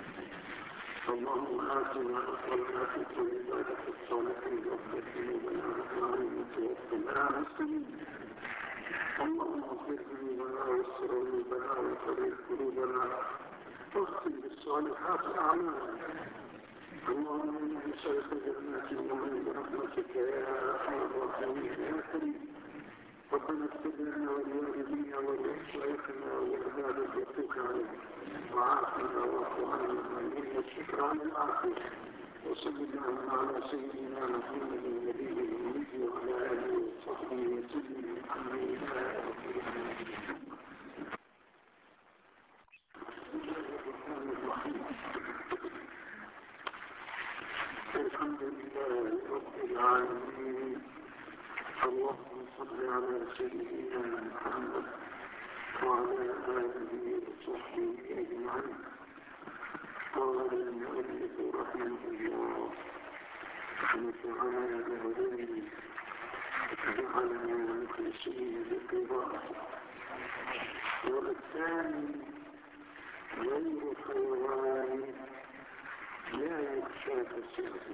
اللهم آتنا أقرنا في طيبات الصالحين واغفر ذنوبنا وإسرائيل وتوفنا مسلمين اللهم اغفر ذنوبنا واستر عيوبنا وقبل قلوبنا واختم بالصالحات أعمالنا اللهم إنا نسألك جنات النعيم برحمتك يا أرحم الراحمين يا كريم ربنا اغفر لنا ولوالدينا ولمشايخنا ولعباد يتوك عليهم وعافنا واعف عنا ومنا الشكر على العافية وصلى الله على سيدنا محمد النبي الأمي وعلى آله وصحبه وسلم الحمد لله رب العالمين. الحمد لله رب العالمين اللهم صل على سيدنا محمد وعلى آله وصحبه أجمعين. قال المؤلف رحمه الله ونفعنا بعلومه وجعلنا مخلصين بقراءته. والثاني غير حيوان لا يخشى فساده.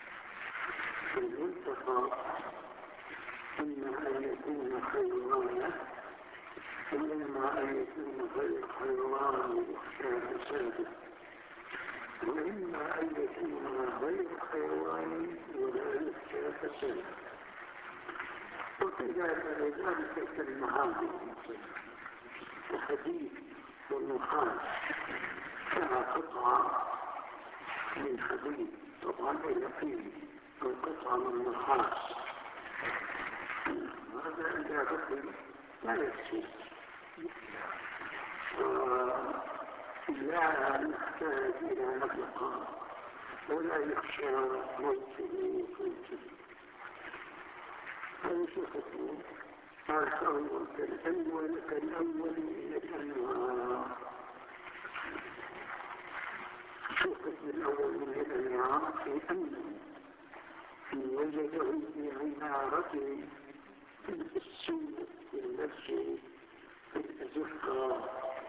المنتقى إما أن يكون حيوانا وإما أن يكون غير حيوان يخشى فساده، وإما أن يكون غير حيوان ولا يخشى فساده. وكذلك كالمعادن الحديد والنحاس كما قطعة من حديد طبعا يقين أو قطعة من نحاس، هذا إذا بقي لا يكفي لا نحتاج إلى نفقة ولا يخشى موته وفوته. هذا شوفته الأول كالأول للأنواع. شوفت الأول من الأنواع في أنه إن وجده في عمارته في السنة في النفس في الأزقة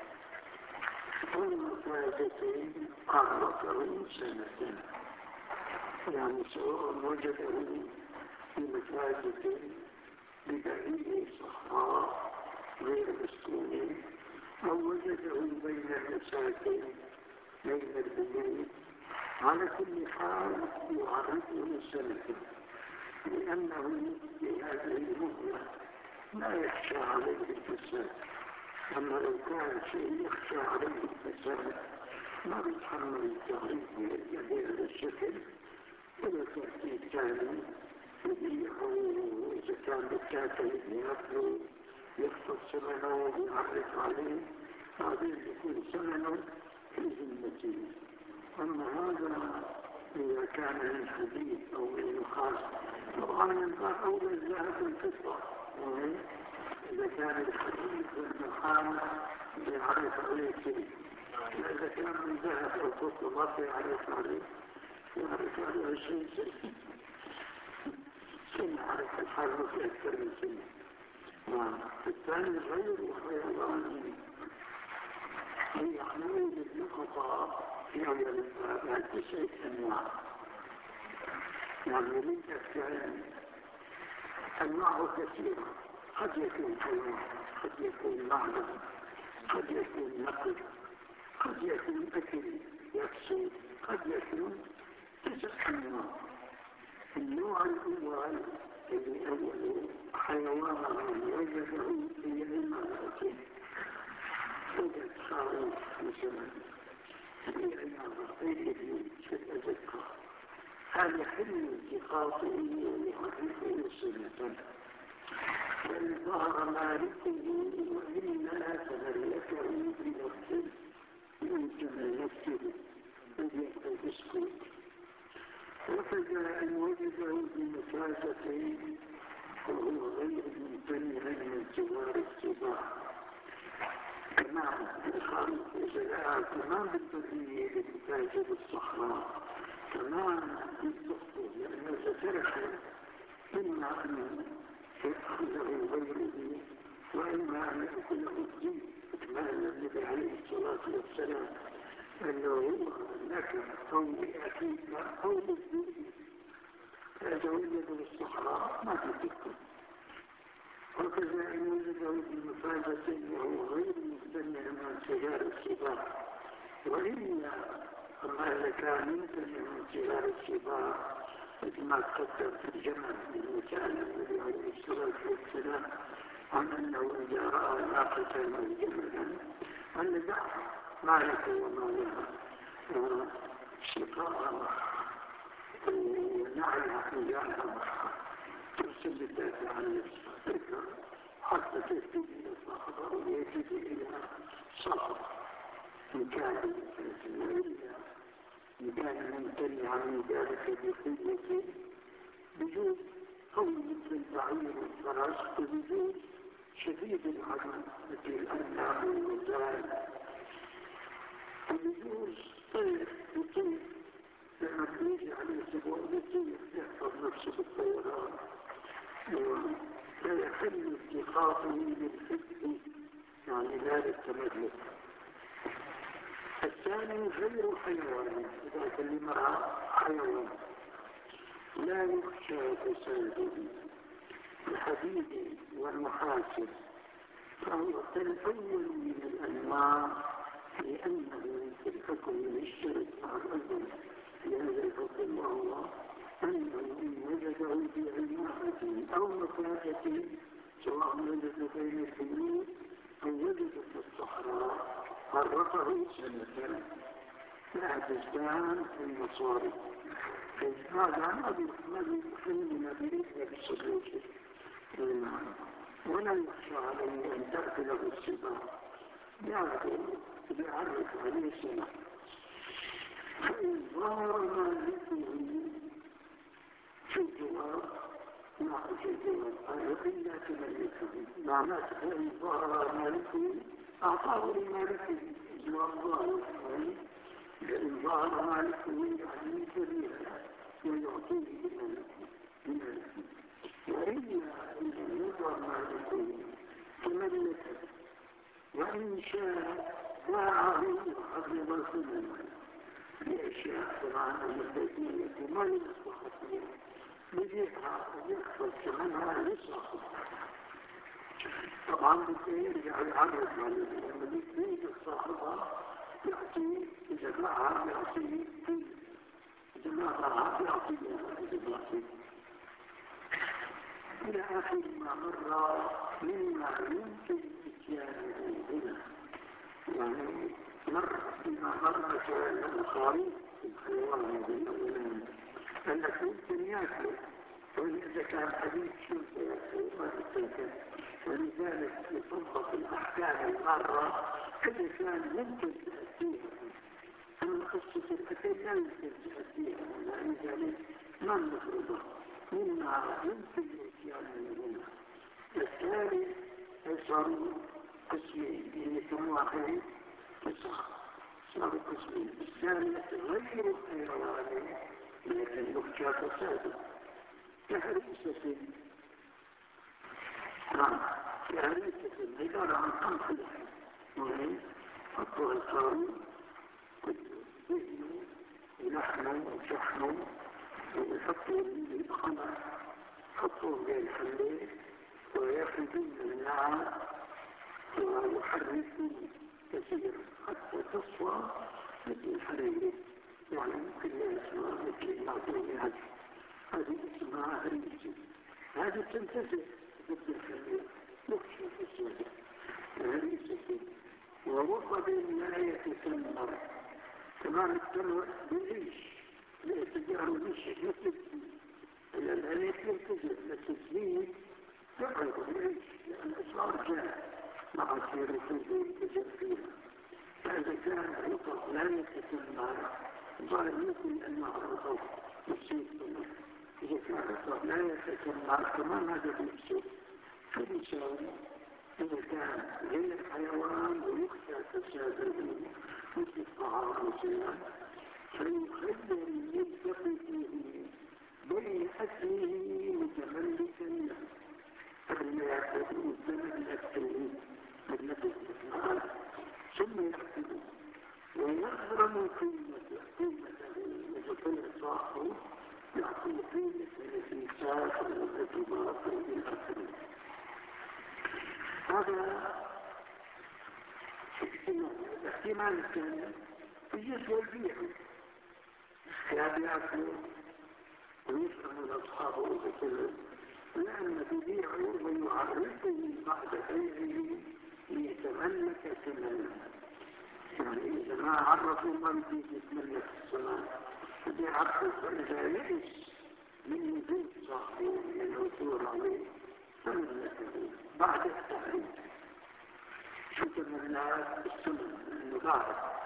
والمفادتين أعرفه سنة، يعني سواء وجده في مفادة ببعيد صحراء غير مسكونين أو وجده بين المساكن بين البيوت، على كل حال يعرفه سنة، لأنه في هذه المهلة لا يخشى عليه الفساد. أما لو كان شيء يخشى عليه الفساد ما بيتحمل التعريف بهذا الشكل، ولا تأتي الثاني يبيعه إذا كان بالكاتب يأكله يخفض ثمنه ويعرف عليه، بعدين يكون ثمنه في ذمته. أما هذا إذا كان للحديث أو للنخاس طبعا ينبغي أولى الذهب والفضة. إذا كان الحديث والنخامة يعرف عليه شيء، إذا كان من ذهب أو فضة ما يعرف عليه، يعرف عليه شيء يعرف الحرف أكثر من سنة. الثاني غير حيواني، هي حلول النقطة في أول الباب 9 أنواع. يعني من أفكار أنواع كثيرة، قد يكون حيوان، قد يكون معدن، قد يكون نقل، قد يكون أكل يكسو، قد يكون 9 أنواع. النوع الأول اللي أوله حيوان وجده في عمارته، وجد خروف مثلا في عمارته في الأذكار، هذا حل التقاطه ويعرفه سنة، بل ظهر مالكه وإلا تملكه بنفسه من تملكه بسكوت. وكذا أن وجده بمفازة وهو غير ممتنع من كبار السباع، كما الخالق وجلاء كمان بالبرية بمفازة الصحراء، كمان بالضبط لأنه ذكرها إما أن يأخذه غيره وإما أن يأخذه الدين، كما أن النبي عليه الصلاة والسلام أنه هو لك أو لأخيك أو للدين، فإذا وجدوا الصحراء ما تذكر. وكذا أن وجده بمفازة وهو غير مستمع من سجار السباع، وإلا أما إذا كان مستمع من سجار السباع مثل ما تقدم في الجمل المثال النبي عليه الصلاة والسلام عن أنه إذا رأى ناقة أو جملا أن دعها مالك ومالها شقاء ونعلها حجالها ترسل الدافع عن نفسها حتى تهتدي إلى صاحبها ويهتدي إلى صاحبها. إن كان ممتنعا من ذلك بقوة بجوز قوي مثل البعير والفرس، وبجوز شديد العدل مثل الأرنب والغزال، وبجوز طير يطير لما بيجي عليه سبوع يطير يحفظ نفسه بالطيران، لا يحل اتخاذه للحفظ يعني لا للتملك. الثاني غير حيوان، إذا كلمة حيوان لا يخشى فساده الحديد والمحاسب، فهو كالأول من الأنواع لأنه في الحكم يشترك مع الأول في هذا الحكم، وهو أنه إن وجده في عمارة أو مفازة سواء وجد بين البيوت أو وجد في الصحراء عرفه سنة لا تزدان في المصاري. هذا ما بيحلنا بريد بالسلوك ولا يخشى عليه أن تأكله السباع، يعرف عليه سنة. فإن ظهر مالكه في الجوار مع في الجوار إلا تملكه، معناه فإن ظهر مالكه أعطاه لمالكه والله فإن ظهر مالكه يعني كبيرا ويعطيه لمالكه، وإلا إذا نظر مالكه تملكه، وإن شاء باعه وحرم الثمن لأشياء طبعا المبادئية ما يصبح فيها بيجيها ويحفظ ثمنها لصاحبه. طبعا بيرجع يعرف عليه لما بيجي صاحبها يعطيه، إذا باعها يعطيه، إذا ما باعها يعطيه إلى آخر ما مر مما يمكن إتيانه هنا. يعني مر بما مر السؤال الآخر الحيوان بالأولين أنك ممكن يأكل وإذا كان حديث شرطة يأكل ما تتأكل ولذلك يطبق الأحكام المرة إذا كان ممكن تأتيها أما قصة الأكل لا يمكن تأتيها ولذلك ما المفروضة مما يمكن الاتيان منها الثاني يصير قسمين اللي كان واحد صار قسمين الثالث غير الحيواني لكن يخشى فساده كهريسة عبارة عن خمس وهي حطوا الفار وذهنه ولحمه وشحمه ويحطوا الخمر حطوه بين الحلين ويأخذون النار ويحركون كثيرا حتى تصفى مثل الحرير يعني ممكن يسمى مثل المعدومات هذه اسمها هريسة هذه تنتزع ضد الحرير مخشى في السوداء هريسة ووقد لا يتسمر كمان التمر بالعيش لا يتجعل بالشيء يتجزي إلا الهريس يتجزي للتجزيه يقعد بالعيش لأن الأسعار جاء مع سير التجزيه تجزيها فإذا كان الرطب لا يتسمر ظاهر يمكن أنه الرطب يصيب منه إذا كان الرطب لا يتسمر كمان هذا بيصيب فبيساوي إذا كان غير حيوان ويخشى فساده مثل الطعام مثلا فيخير يلتقي فيه بين أكله متملكا له قبل ما يأكل متملكا متملكا ثم يأكل ويغرم قيمته إذا كان صاحبه يعطي قيمة التي سافر والارتباط بالآخرين هذا احتمال الثاني يجب يبيع يأكل ويفهم أصحابه بكله لأن تبيعه ويعرفه بعد بيعه ليتملك ثمنه يعني إذا ما عرفوا من يتملك الثمن فبيعرفوا فإذا يئس من وجود صاحبه من العثور عليه فملكه بعد التعريف شكر من الثمن المضاعف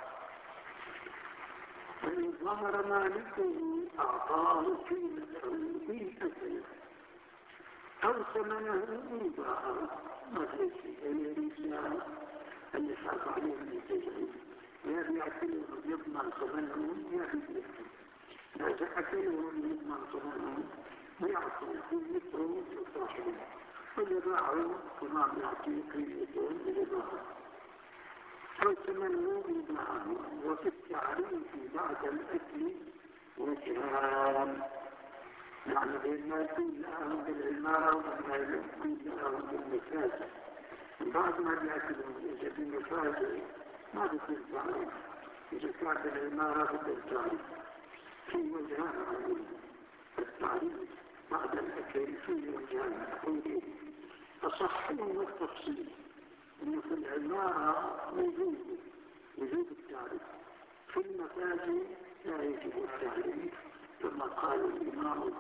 فإن ظهر مالكه أعطاه قيمته في أجله أو ثمنه مضاعف مثل الإنسان اللي حاط عليه من التجريب يبيع كلهم يضمن ثمنهم يبيع إذا أكلهم يضمن ثمنهم يعطي قيمتهم لصاحبه واللي باعوا كمان يعطي قيمتهم اللي باعوا أو ثمنه مضاعف وفي التعريف بعد الأكل وجهان يعني بين ما يكون لهم بالعمارة وما يكون لهم بالمفاسد بعد ما يأكلون إذا بالمفاسد ما بيكون تعريف إذا كان بالعمارة بيكون تعريف في وجهان عليه التعريف بعد الأكل في وجهان حولين أصحهم والتفصيل إنه في العمارة وجود التعريف في المفاسد لا يجب التعريف كما قال الإمام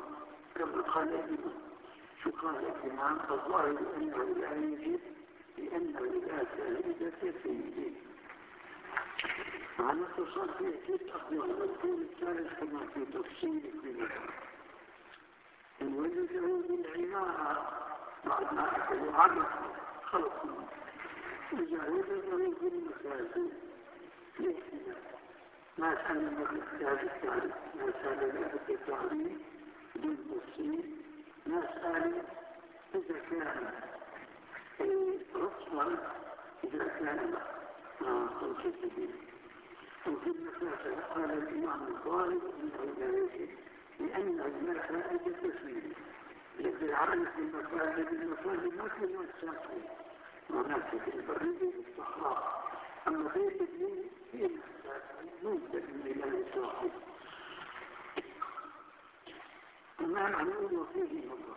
شو قال الإمام الظاهر أنه لا يجب لأنه لا فائدة فيه على اتصال فيه أقوال والقول الثالث كما في تفصيل الدماء إن وجده بالعمارة بعد ما أكل عرف خلقه إذا وجده بالمفاسد ليه ما كان من الثالث ما كان ذلك التعريف بالتفصيل مسألة إذا كان رسما إذا كان خلصة به وفي المفاسد قال الإمام الظاهر إنه لا يجب لأنه لا فائدة فيه الذي يعرف المفاسد ما في الساقي هناك في البريد والصحراء أما غير الدين هي المفاسد ممكن إلى الساقي وما نقول فيه نظر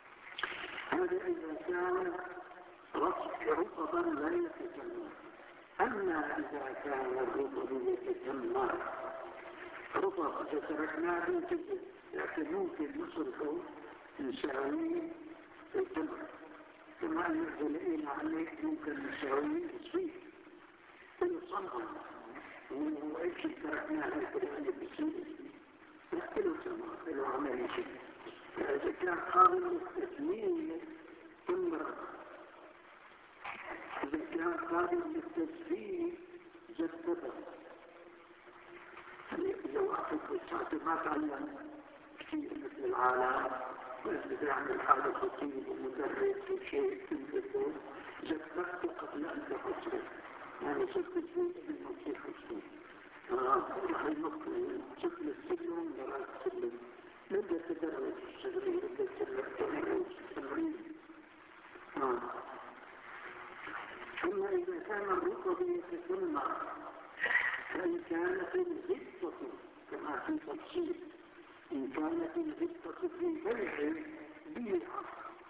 هذا إذا كان رطبا لا يتكلم أما إذا كان الرطب يتجمع رطب إذا تركناه ينتجه، لكن ممكن نصرفه نساويه في التمر، كما أن الجلئين عليك ممكن نساويه فيه الصنع، وإيش تركناه يتركناه بسيط يأكلوا تمر إلى عمل شيء. فإذا كان قابل للتثمين تمر، إذا كان قابل للتجفيف جدده. لو أخذ بالساعة ما تعلم شيء مثل العالم وإذا يعمل حالة خطيب ومدرس وشيء تنجده جددته قبل أن تخسره، يعني ست سنين من كيف خسره راح المقل شكل السلم وراء السلم نبدأ تدرس الشغلين، نبدأ تدرس التمرين. أما إذا كان الرطب يتسمى فإن كانت الغبطة كما في تفصيل، إن كانت الغبطة في بيع بيعة،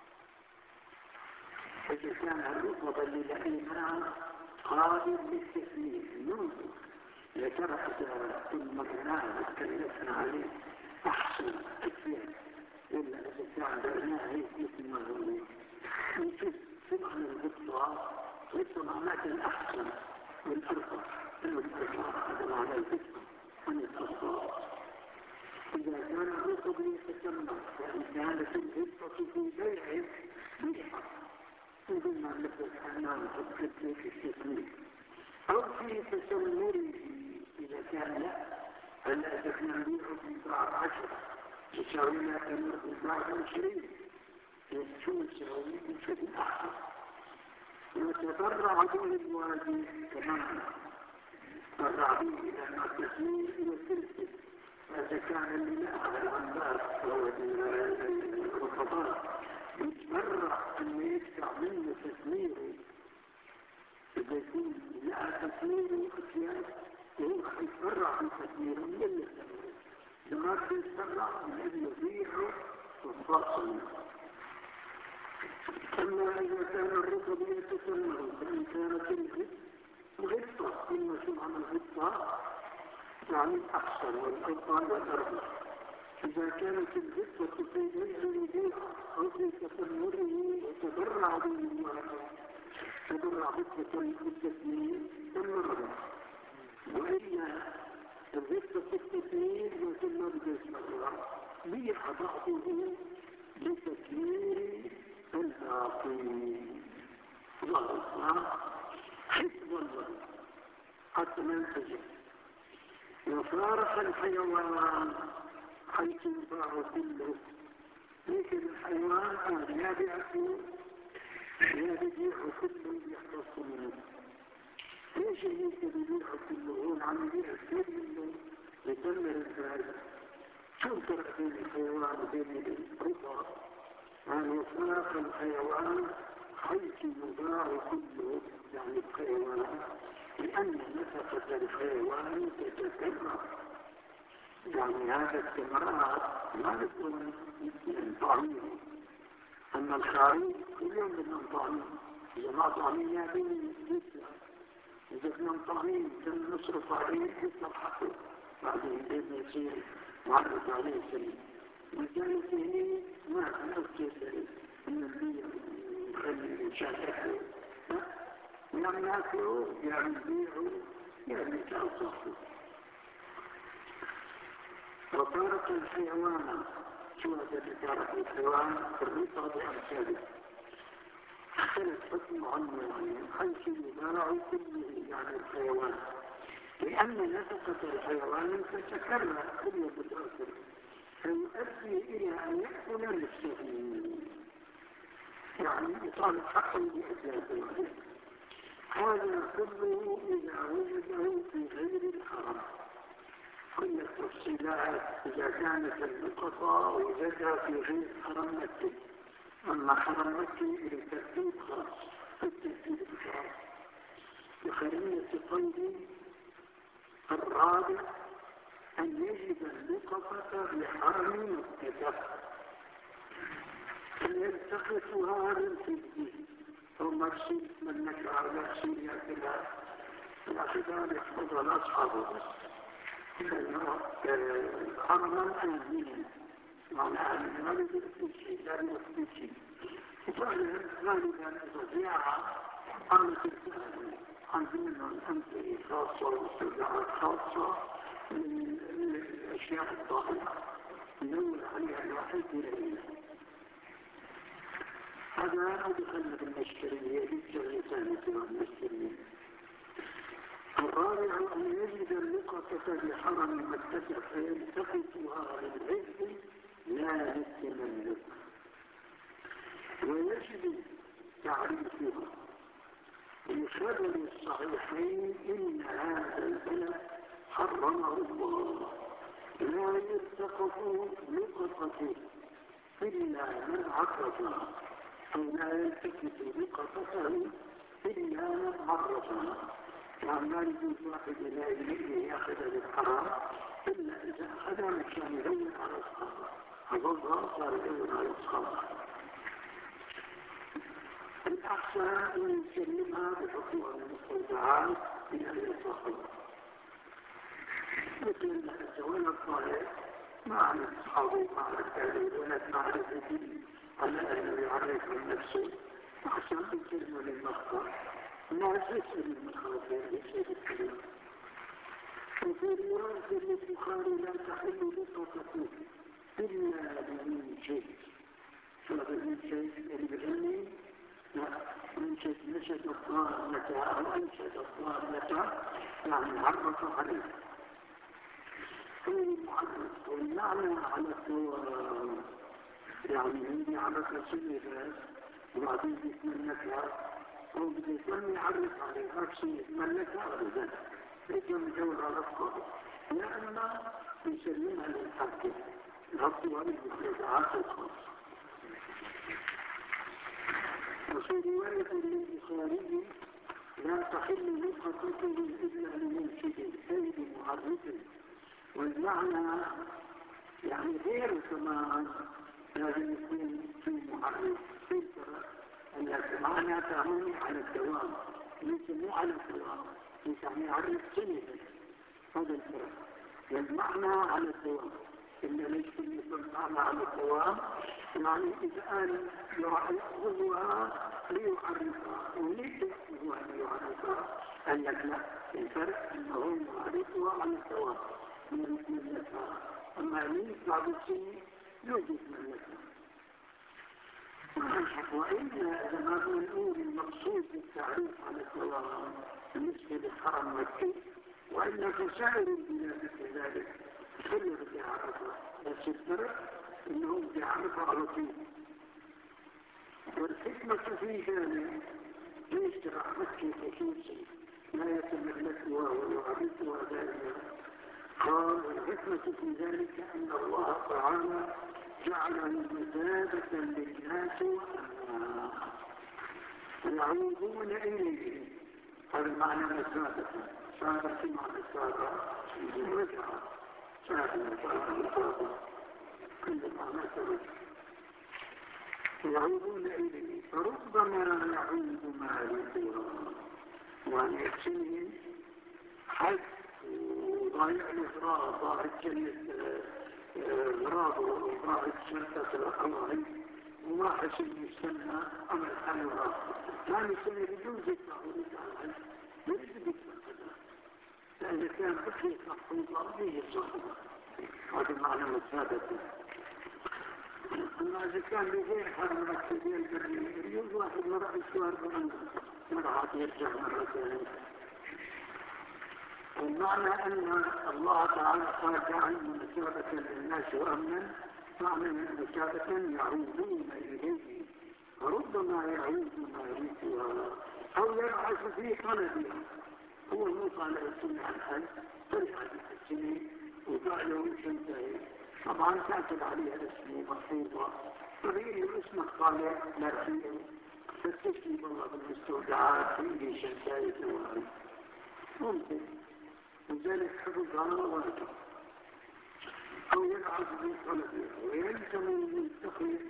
إذا كان الرطب للإيمان قابل للتثمين ننظر يا ترى إذا المكنان تكلفنا عليه أحسن أكثر إلا إذا كان بعناه مثل ما هو نشوف سمعنا الغبطة غبطة معناته الأحسن والأرقى إنه الأرقى هذا معنى الغبطة عن الأصدار. إذا كان الرطب يتسمى وإن كانت الغبطة في بيع بيعة وقلنا مثل الحنان قد في التثمين أو في تسمره. إذا كان لا هلا إذا كنا نبيعه بباع 10 يساوي لنا أنه بباع 20 شو يساوي بشكل أحسن. وتبرع به الواجب كمان تبرع به لأن التثمين والتلك، فإذا كان اللي على الأنبار أو الرقبات يتبرع أن يدفع منه تثميره، إذا يكون لها تثميره أشياء وهو يتبرع بتثميره من التثمير لما يتبرع من يبيعه وفاصل. أما إذا كان الرطب يتسمر فإن كانت الغبطة إما سمعنا الغبطة يعني أحسن والأوطان والأرض. إذا كانت الغبطة في بيع البيعة أو في تسمره وتبرع به تبرع بالتثمير تمرر، وإلا الغبطة في التثمير وتمر بالتبرع بيع بعضه بتثمير الباقي ظهر حفظا حتى ما ينتجه. وفارق الحيوان حيث يباع كله، لكن الحيوان لا بيعه لا بيبيع كله يحتص منه. ليش يبيع كله؟ هو عم يبيع كثير منه يدمر الفائدة. شو فرق بين الحيوان وبين الرطب؟ يعني فارق الحيوان حيث يباع كله، يعني الحيوان لأن نفقة الحيوان تتكرر، يعني هذا التمرات ما يكون من طعمه. أما الخارج كل يوم بدنا طعمه، إذا ما طعمين يابين يطلع، إذا بدنا طعمين كان نصرف عليه يطلع حقه بعدين بإذن يصير معرض عليه سليم. وكانت هي ما أفكر إن البيع يخلي مشاكله يعني يأكلوا يعني يبيعوا يعني تعطفوا. وفارق الحيوان شو هذا فارق الحيوان الرطب بأمثاله اختلف حكمه عنه حيث يباع كله يعني الحيوان، لأن نفقة الحيوان تتكرر كل فترة فيؤدي إلى أن يأكل نفسه، يعني يطالب حقا بأجازه. هذا كله إذا وجده في غير الحرم. كل التفصيلات إذا كانت اللقطة وجدها في غير حرم مكة. أما حرم مكة لترتيب خاص، الترتيب الخاص بخلية قلبي الرابع أن يجد اللقطة بحرم مكة فيلتقطها للفجر أو مرسل من نكر مرسل يأكلها الأخذان يحفظ أصحابه لأنه حرما أمنيا معنى أن الغالب الإنسي لا يفتشي غالبا الضياعة قامت الثاني عندنا الأمثلة خاصة واستودعات خاصة للأشياء الطاهرة نور عليها الواحد إليه هذا أدخلنا بالمشترية بالشغل ثانية والمشترية الرابع أن يجد اللقطة بحرم مكة فيلتقطها للعز لا للتملك ويجب تعريفها بخبر الصحيحين إن هذا البلد حرمه الله لا يلتقط لقطته إلا من عرفها أو لا يلتقط لقطته إلا من عرفها يعني لا يجوز واحد لا يليه يأخذ بالحرام إلا إذا أخذها مشان يدور على أصحابه أظنها صار يدور على أصحابه الأحسن أن يسلمها بحقوق المستودعات إلى الإصحاب مثل الولد طالب ما على أصحابه ما على التالي الولد ما على الدين على أنه يعرف من نفسه أحسن يسلم للمخطر ما يسلم للمخاطر يسلم الكلام وفي رواية البخاري لا تحل لقطته إلا بمنشد فبمنشد اللي بغني منشد نشد الضالة أو أنشد الضالة يعني عرف عليه والمعنى على الدوام يعني عندي عرف سنة وبعدين بيتملكها وبيتم يعرف عليه نفسه يتملكها أبدا يتم يجور على الصحابة لأن يسلمها للحاكم الحكم عليه بالتدعات الخاصة وفي رواية للبخاري لا تحل لقطته إلا لمنشد أي لمعرف والمعنى يعني غير كمان لازم يكون في معرف المعنى تعمل على الدوام ليس مو على الدوام يعني يعرف سنة هذا الفرق والمعنى على الدوام إن ليس يكون معنى على الدوام يعني إذا قال يأخذها ليعرفها وليس يأخذها ليعرفها قال لك لا الفرق أنه يعرفها على الدوام يريد ملكها أما ليس بعض الشيء يوجد ملكها وإلا لما نقول المقصود بالتعريف على الدوام بالنسبة للحرم مكي وإلا في سائر البلاد كذلك غير بيعرفها بس الفرق إنهم بيعرفها على طول والحكمة في ذلك ليس رحمتك خصوصي لا يتملكها ويعرفها دائما قال الحكمة في ذلك أن الله تعالى جعله مثابة للناس وأمنا يعودون إليه هذا معنى مثابة سابة معنى سابة رجع سابة كل معنى سابة يعودون إليه فربما يعود مالكها وأن يكسنه حد وضايع الإفراط ضاع الجنة غراب وضاع الشرطة الأقوال وما حسن يستنى عمل حلوة كان يستنى بدون ذكر ورجع الحج يريد ذكر لأن كان بخير محفوظة به الصحبة هذا معنى مثابة أما إذا كان بغير حرم الكبير البرية يوجد واحد مرة الشوار مرة يرجع مرة ثانية المعنى أن الله تعالى قال جعل مثابة للناس وأمنا معنى مثابة يعودون إليه فربما يعود مالكها أو يرعش في طلبها هو مو طالع السنة الحج ترجع السنة وقال له شنتهي طبعا كاتب عليها اسمه محفوظة فغير اسمك طالع لا فيه فتشتي بالله بالمستودعات فيه شنتهي ثواني ممكن لذلك حفظها واجب أو يلعب بطلبها ويلزم المنتقل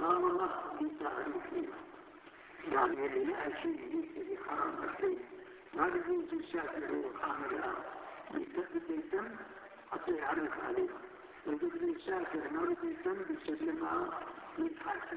الإقامة بتعريفها يعني اللي لا شيء يجري حرام الشيء هذا يجوز الشافعي وقاملها بيثبت الدم حتى يعرف عليها، ويقول الشافعي ما بده الدم بيسلمها للحاكم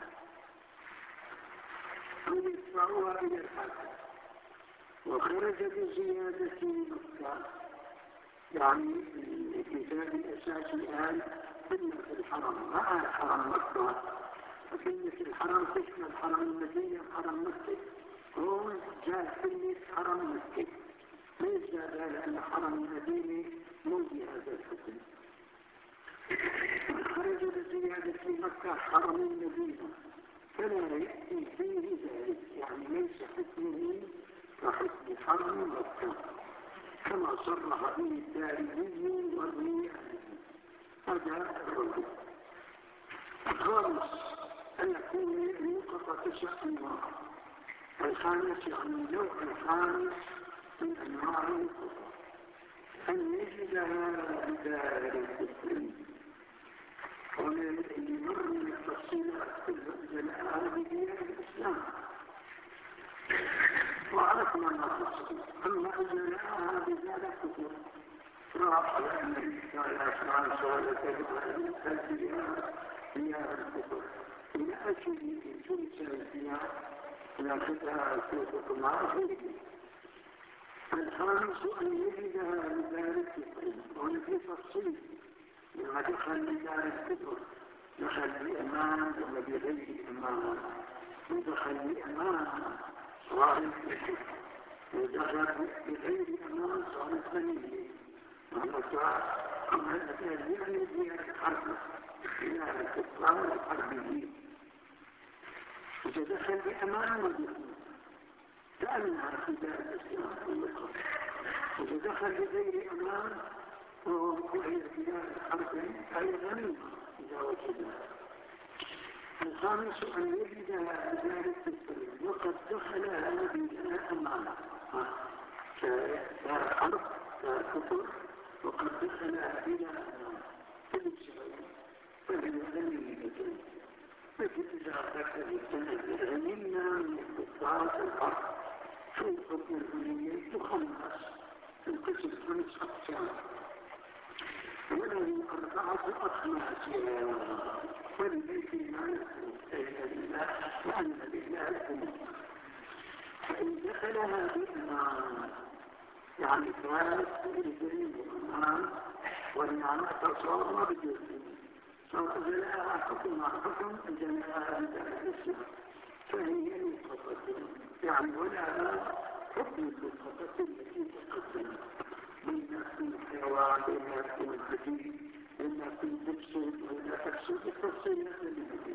أو يدفعوها إلى الحاكم. وخرج بزيادة مكة، يعني الكتاب الأساسي قال كلمة الحرم مع حرم مكة، وكلمة الحرم تشمل حرم المدينة وحرم مكة. هون جاء كلمة حرم مكة، ليس لأن حرم المدينة موضع هذا الحكم. خرج بزيادة مكة حرم المدينة فلا يأتي فيه ذلك، يعني ليس حكمه كحكم حرم مكة كما صرح به الدارمي والرياحي. هذا الرجل. الخامس أن يكون يوقف 9 أنواع. الخامس يعني النوع الخامس من أنواع الوقوف أن يجدها بدار الكفرين. ومن المر من التفصيلات الجلاء بديار الإسلام وعرفنا ما تفصيل. أما جلاءها بدار الكفر راح على أن الإسلام صالة الديار ديار الكفر إلى أجل جنس الديار ناخذها كتب معه. الخامس أن يجدها بدار الكفر، وهنا في تفصيل لما دخل بدار الكفر دخل بأمان ولا بغير أمان، ودخل بأمان صار الكفر، ودخل بغير أمان صار الغنية. يعني ديار الحرب ديار الكفار الحربيين. إذا دخل بأمان ودخل كأنها في دار الإسلام والوقف. إذا دخل بغير أمان وهي ديار الحرب أي غنيمة إذا وجدها. الخامس أن يجدها بدار الكفر وقد دخلها بلا أمان كدار حرب دار كفر وقد دخلها بلا أمان فهي غنيمة. لكن إذا دخلت غنيمة من الكفار الحرب في حكم الغنيمة تخلص القسم 5 أقسام وله 4 أخماس والبيت ما يكون إلا لله وأن لله الأمور. فإن دخلها بأمان يعني كانت بالجريم والأمان والنعمة تصور بالجريم فأزلها حكم أزلها بدار الإسلام فهي متقدمة، يعني ولا حكم المتقدم التي تقدم بين كل حيوان بين كل حديث بين كل تفسير ولا تفسير التفسير الذي.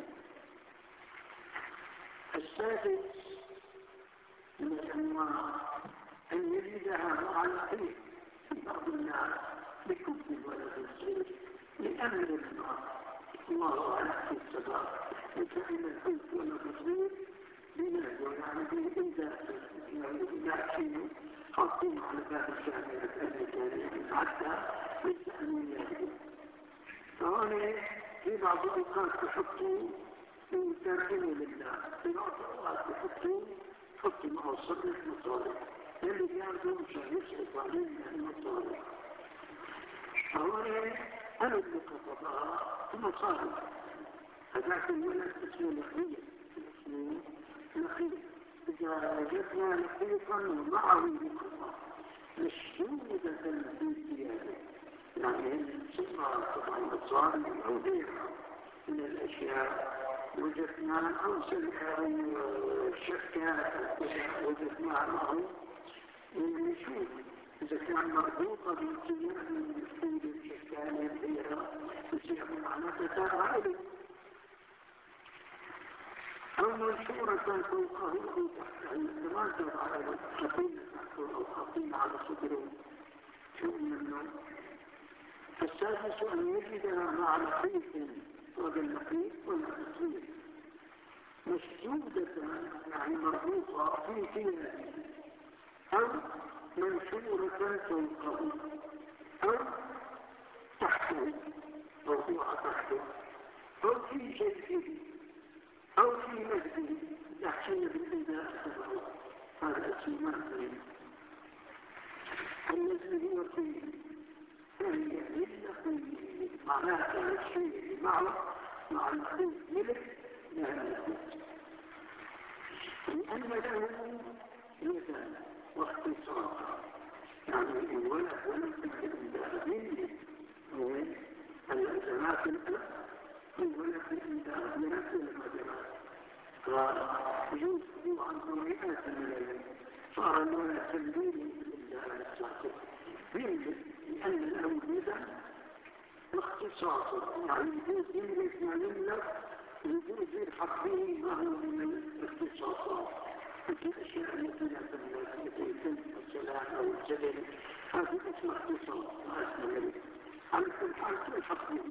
السادس من الأنواع أن يجدها مع الخير في بعض الناس بكفر ولا تفسير لأمر الله على السبب وكأن الخلق ولا تفسير بنادوا يعني إذا شيء حاطين على باب الشاملة الأمريكية حتى بالتأمينات. فهنا في بعض الأوقات تحطوا تركنوا لله، في بعض الأوقات تحطوا معه صرف مطالب اللي يعرضوا مشان يسعط علينا المطالب. فهنا أنا اللي قطبها مصالب هذاك الولد اسمه نخيل. اسمه نخيل. إذا وجدنا نخيطا معه بقطع مشهودة في الديانة يعني سمع طبعا مصالب أو غيرها من الأشياء وجدنا أو سمعه شكات وجدنا معه نشوف إذا كان مربوطة بالديانة من الشكال غيرها يصير معنا تتابع عليه أو منشورة فوقه أو تحته يتراجع على الخطين أو خطين على صدره شيء منه. السادس أن يجدها مع لقيط وهذا اللقيط والأسير مشدودة يعني مربوطة في ثيابه أو منشورة فوقه أو تحته موضوعة تحته أو في شيء أو في مجده يحسن بالإذاء هذا اسم مهدي الذي هو فيه فهي للنقي معناها الشيء مع الخير ملك لا يملك لأن له يدا واختصاصا يعني الولد ولد الإمدادين الأزمات الولد الإمداد لنفس المجرات ويجوز عنه مئات الملايين صار الولد تنبيل الإمداد الساقط لأن له يدا واختصاصا يعني يجوز يملك ما يملك يجوز يلحق به ما هو من الاختصاصات الأشياء التي لا تملك مثل السلام أو الجلل هذه اسمها اختصاص واسم ملك على كل حال تلحق به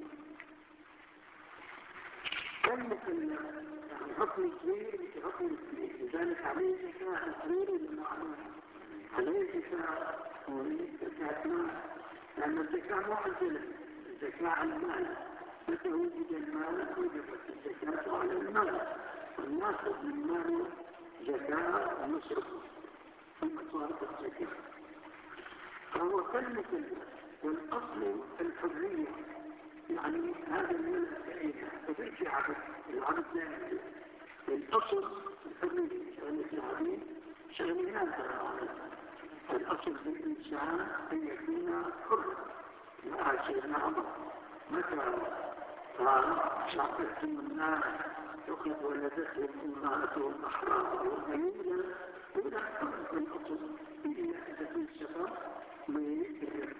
كالمكلف يعني حكم كبير حكم كبير لذلك عليه زكاة كبير للمعلوم عليه زكاة زكاة مال لأن الزكاة معزلة الزكاة على المال متى وجد المال وجبت الزكاة على المال والناخذ من المال زكاة ونصرفه ثم صارت الزكاة فهو كالمكلف والأصل الحرية يعني هذا الولد فبيرجع العبد لا الأصل الحرية شأن العبيد شأن هذا الأصل في الإنسان أن يكون حر لا سيدنا عمر متى شعبتهم الناس وقد ولدتهم امهاتهم أحرار وغيولا ولا حر في الأصل إلا إذا في السفر للرد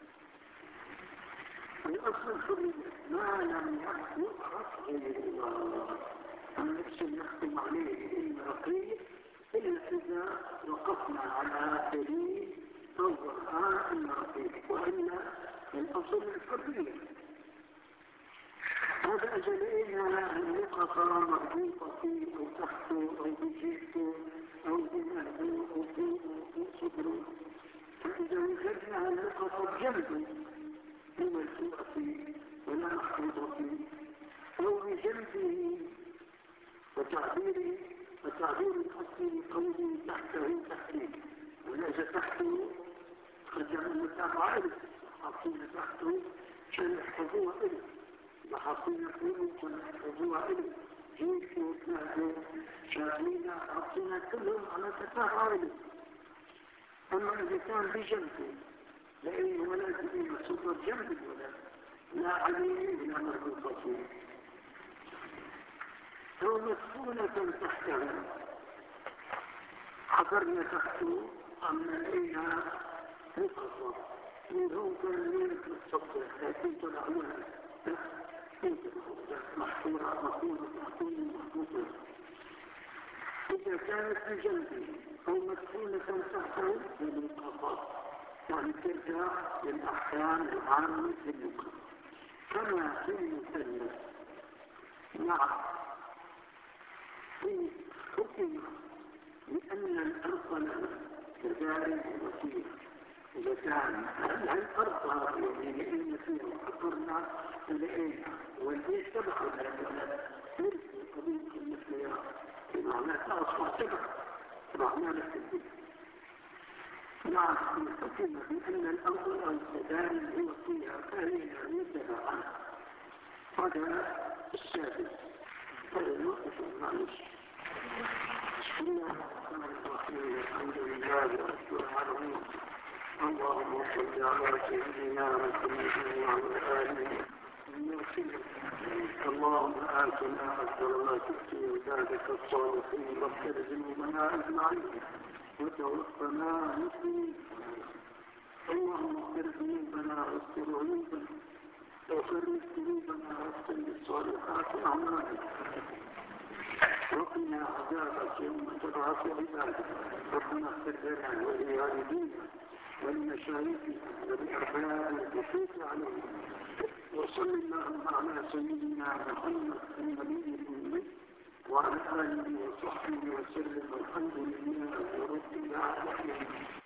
الأصل الحرية ما لم يعرف غير الله النفس يحكم عليه المرقي إلا إذا وقفنا على دليل أو برهان المرقي وإلا الأصل الحرية هذا أجلئنا النقطة مربوطة فيه أو تحته أو بجيبته أو بمهده أو بصدره فإذا وجدنا النقطة جنبه بملسوء فيه ولا محفوظ فيه أو بجنبه وتعبير الأصلي قوله تحته وليس تحته خجل المتابعين حاطين تحته عشان يحفظوها إله وحاطين فيه عشان يحفظوها إله جيش وكلاده شاهدين حاطين كلهم على تتابع إله أما إذا كان بجنبه لأنه ولا تبين صدر جنب الولد لا عليه ولا مربوطة فيه أو مدفونة تحتها حضرنا تحته أما لقينا نقصة منهم كان الصبر لكن طلعوها محفورة محفورة إذا كانت بجنبه أو مدفونة تحته للمقاطعة يعني ترجع للأحكام العامة للمقاطعة كما في المثلث نعم في حكم لأن الأرض لنا كذلك وفيه إذا كان الأرض لأن فيه وحضرنا لأيها والبيت تبع لنا تلك قبيل المثلية بمعنى أصبح تبع لك نعم حكم بأن الأرض كذلك هو فيها فهي يتبع عنها هذا السادس هذا الوقت المعلوش بسم الله الرحمن الرحيم الحمد لله رب العالمين اللهم صل على سيدنا محمد وعلى آله اللهم آتنا أفضل ما تؤتي عبادك الصالحين واغفر ذنوبنا أجمعين وتوفنا مسلمين اللهم اغفر ذنوبنا واستر عيوبنا وفرج قلوبنا واختم بالصالحات أعمالنا وقنا عذابك يوم تبعث عبادك ربنا اغفر لنا ولوالدينا ولمشايخنا ولأحياء الحقوق عليهم وصل اللهم على سيدنا محمد النبي الأمي وعلى آله وصحبه وسلم والحمد لله رب العالمين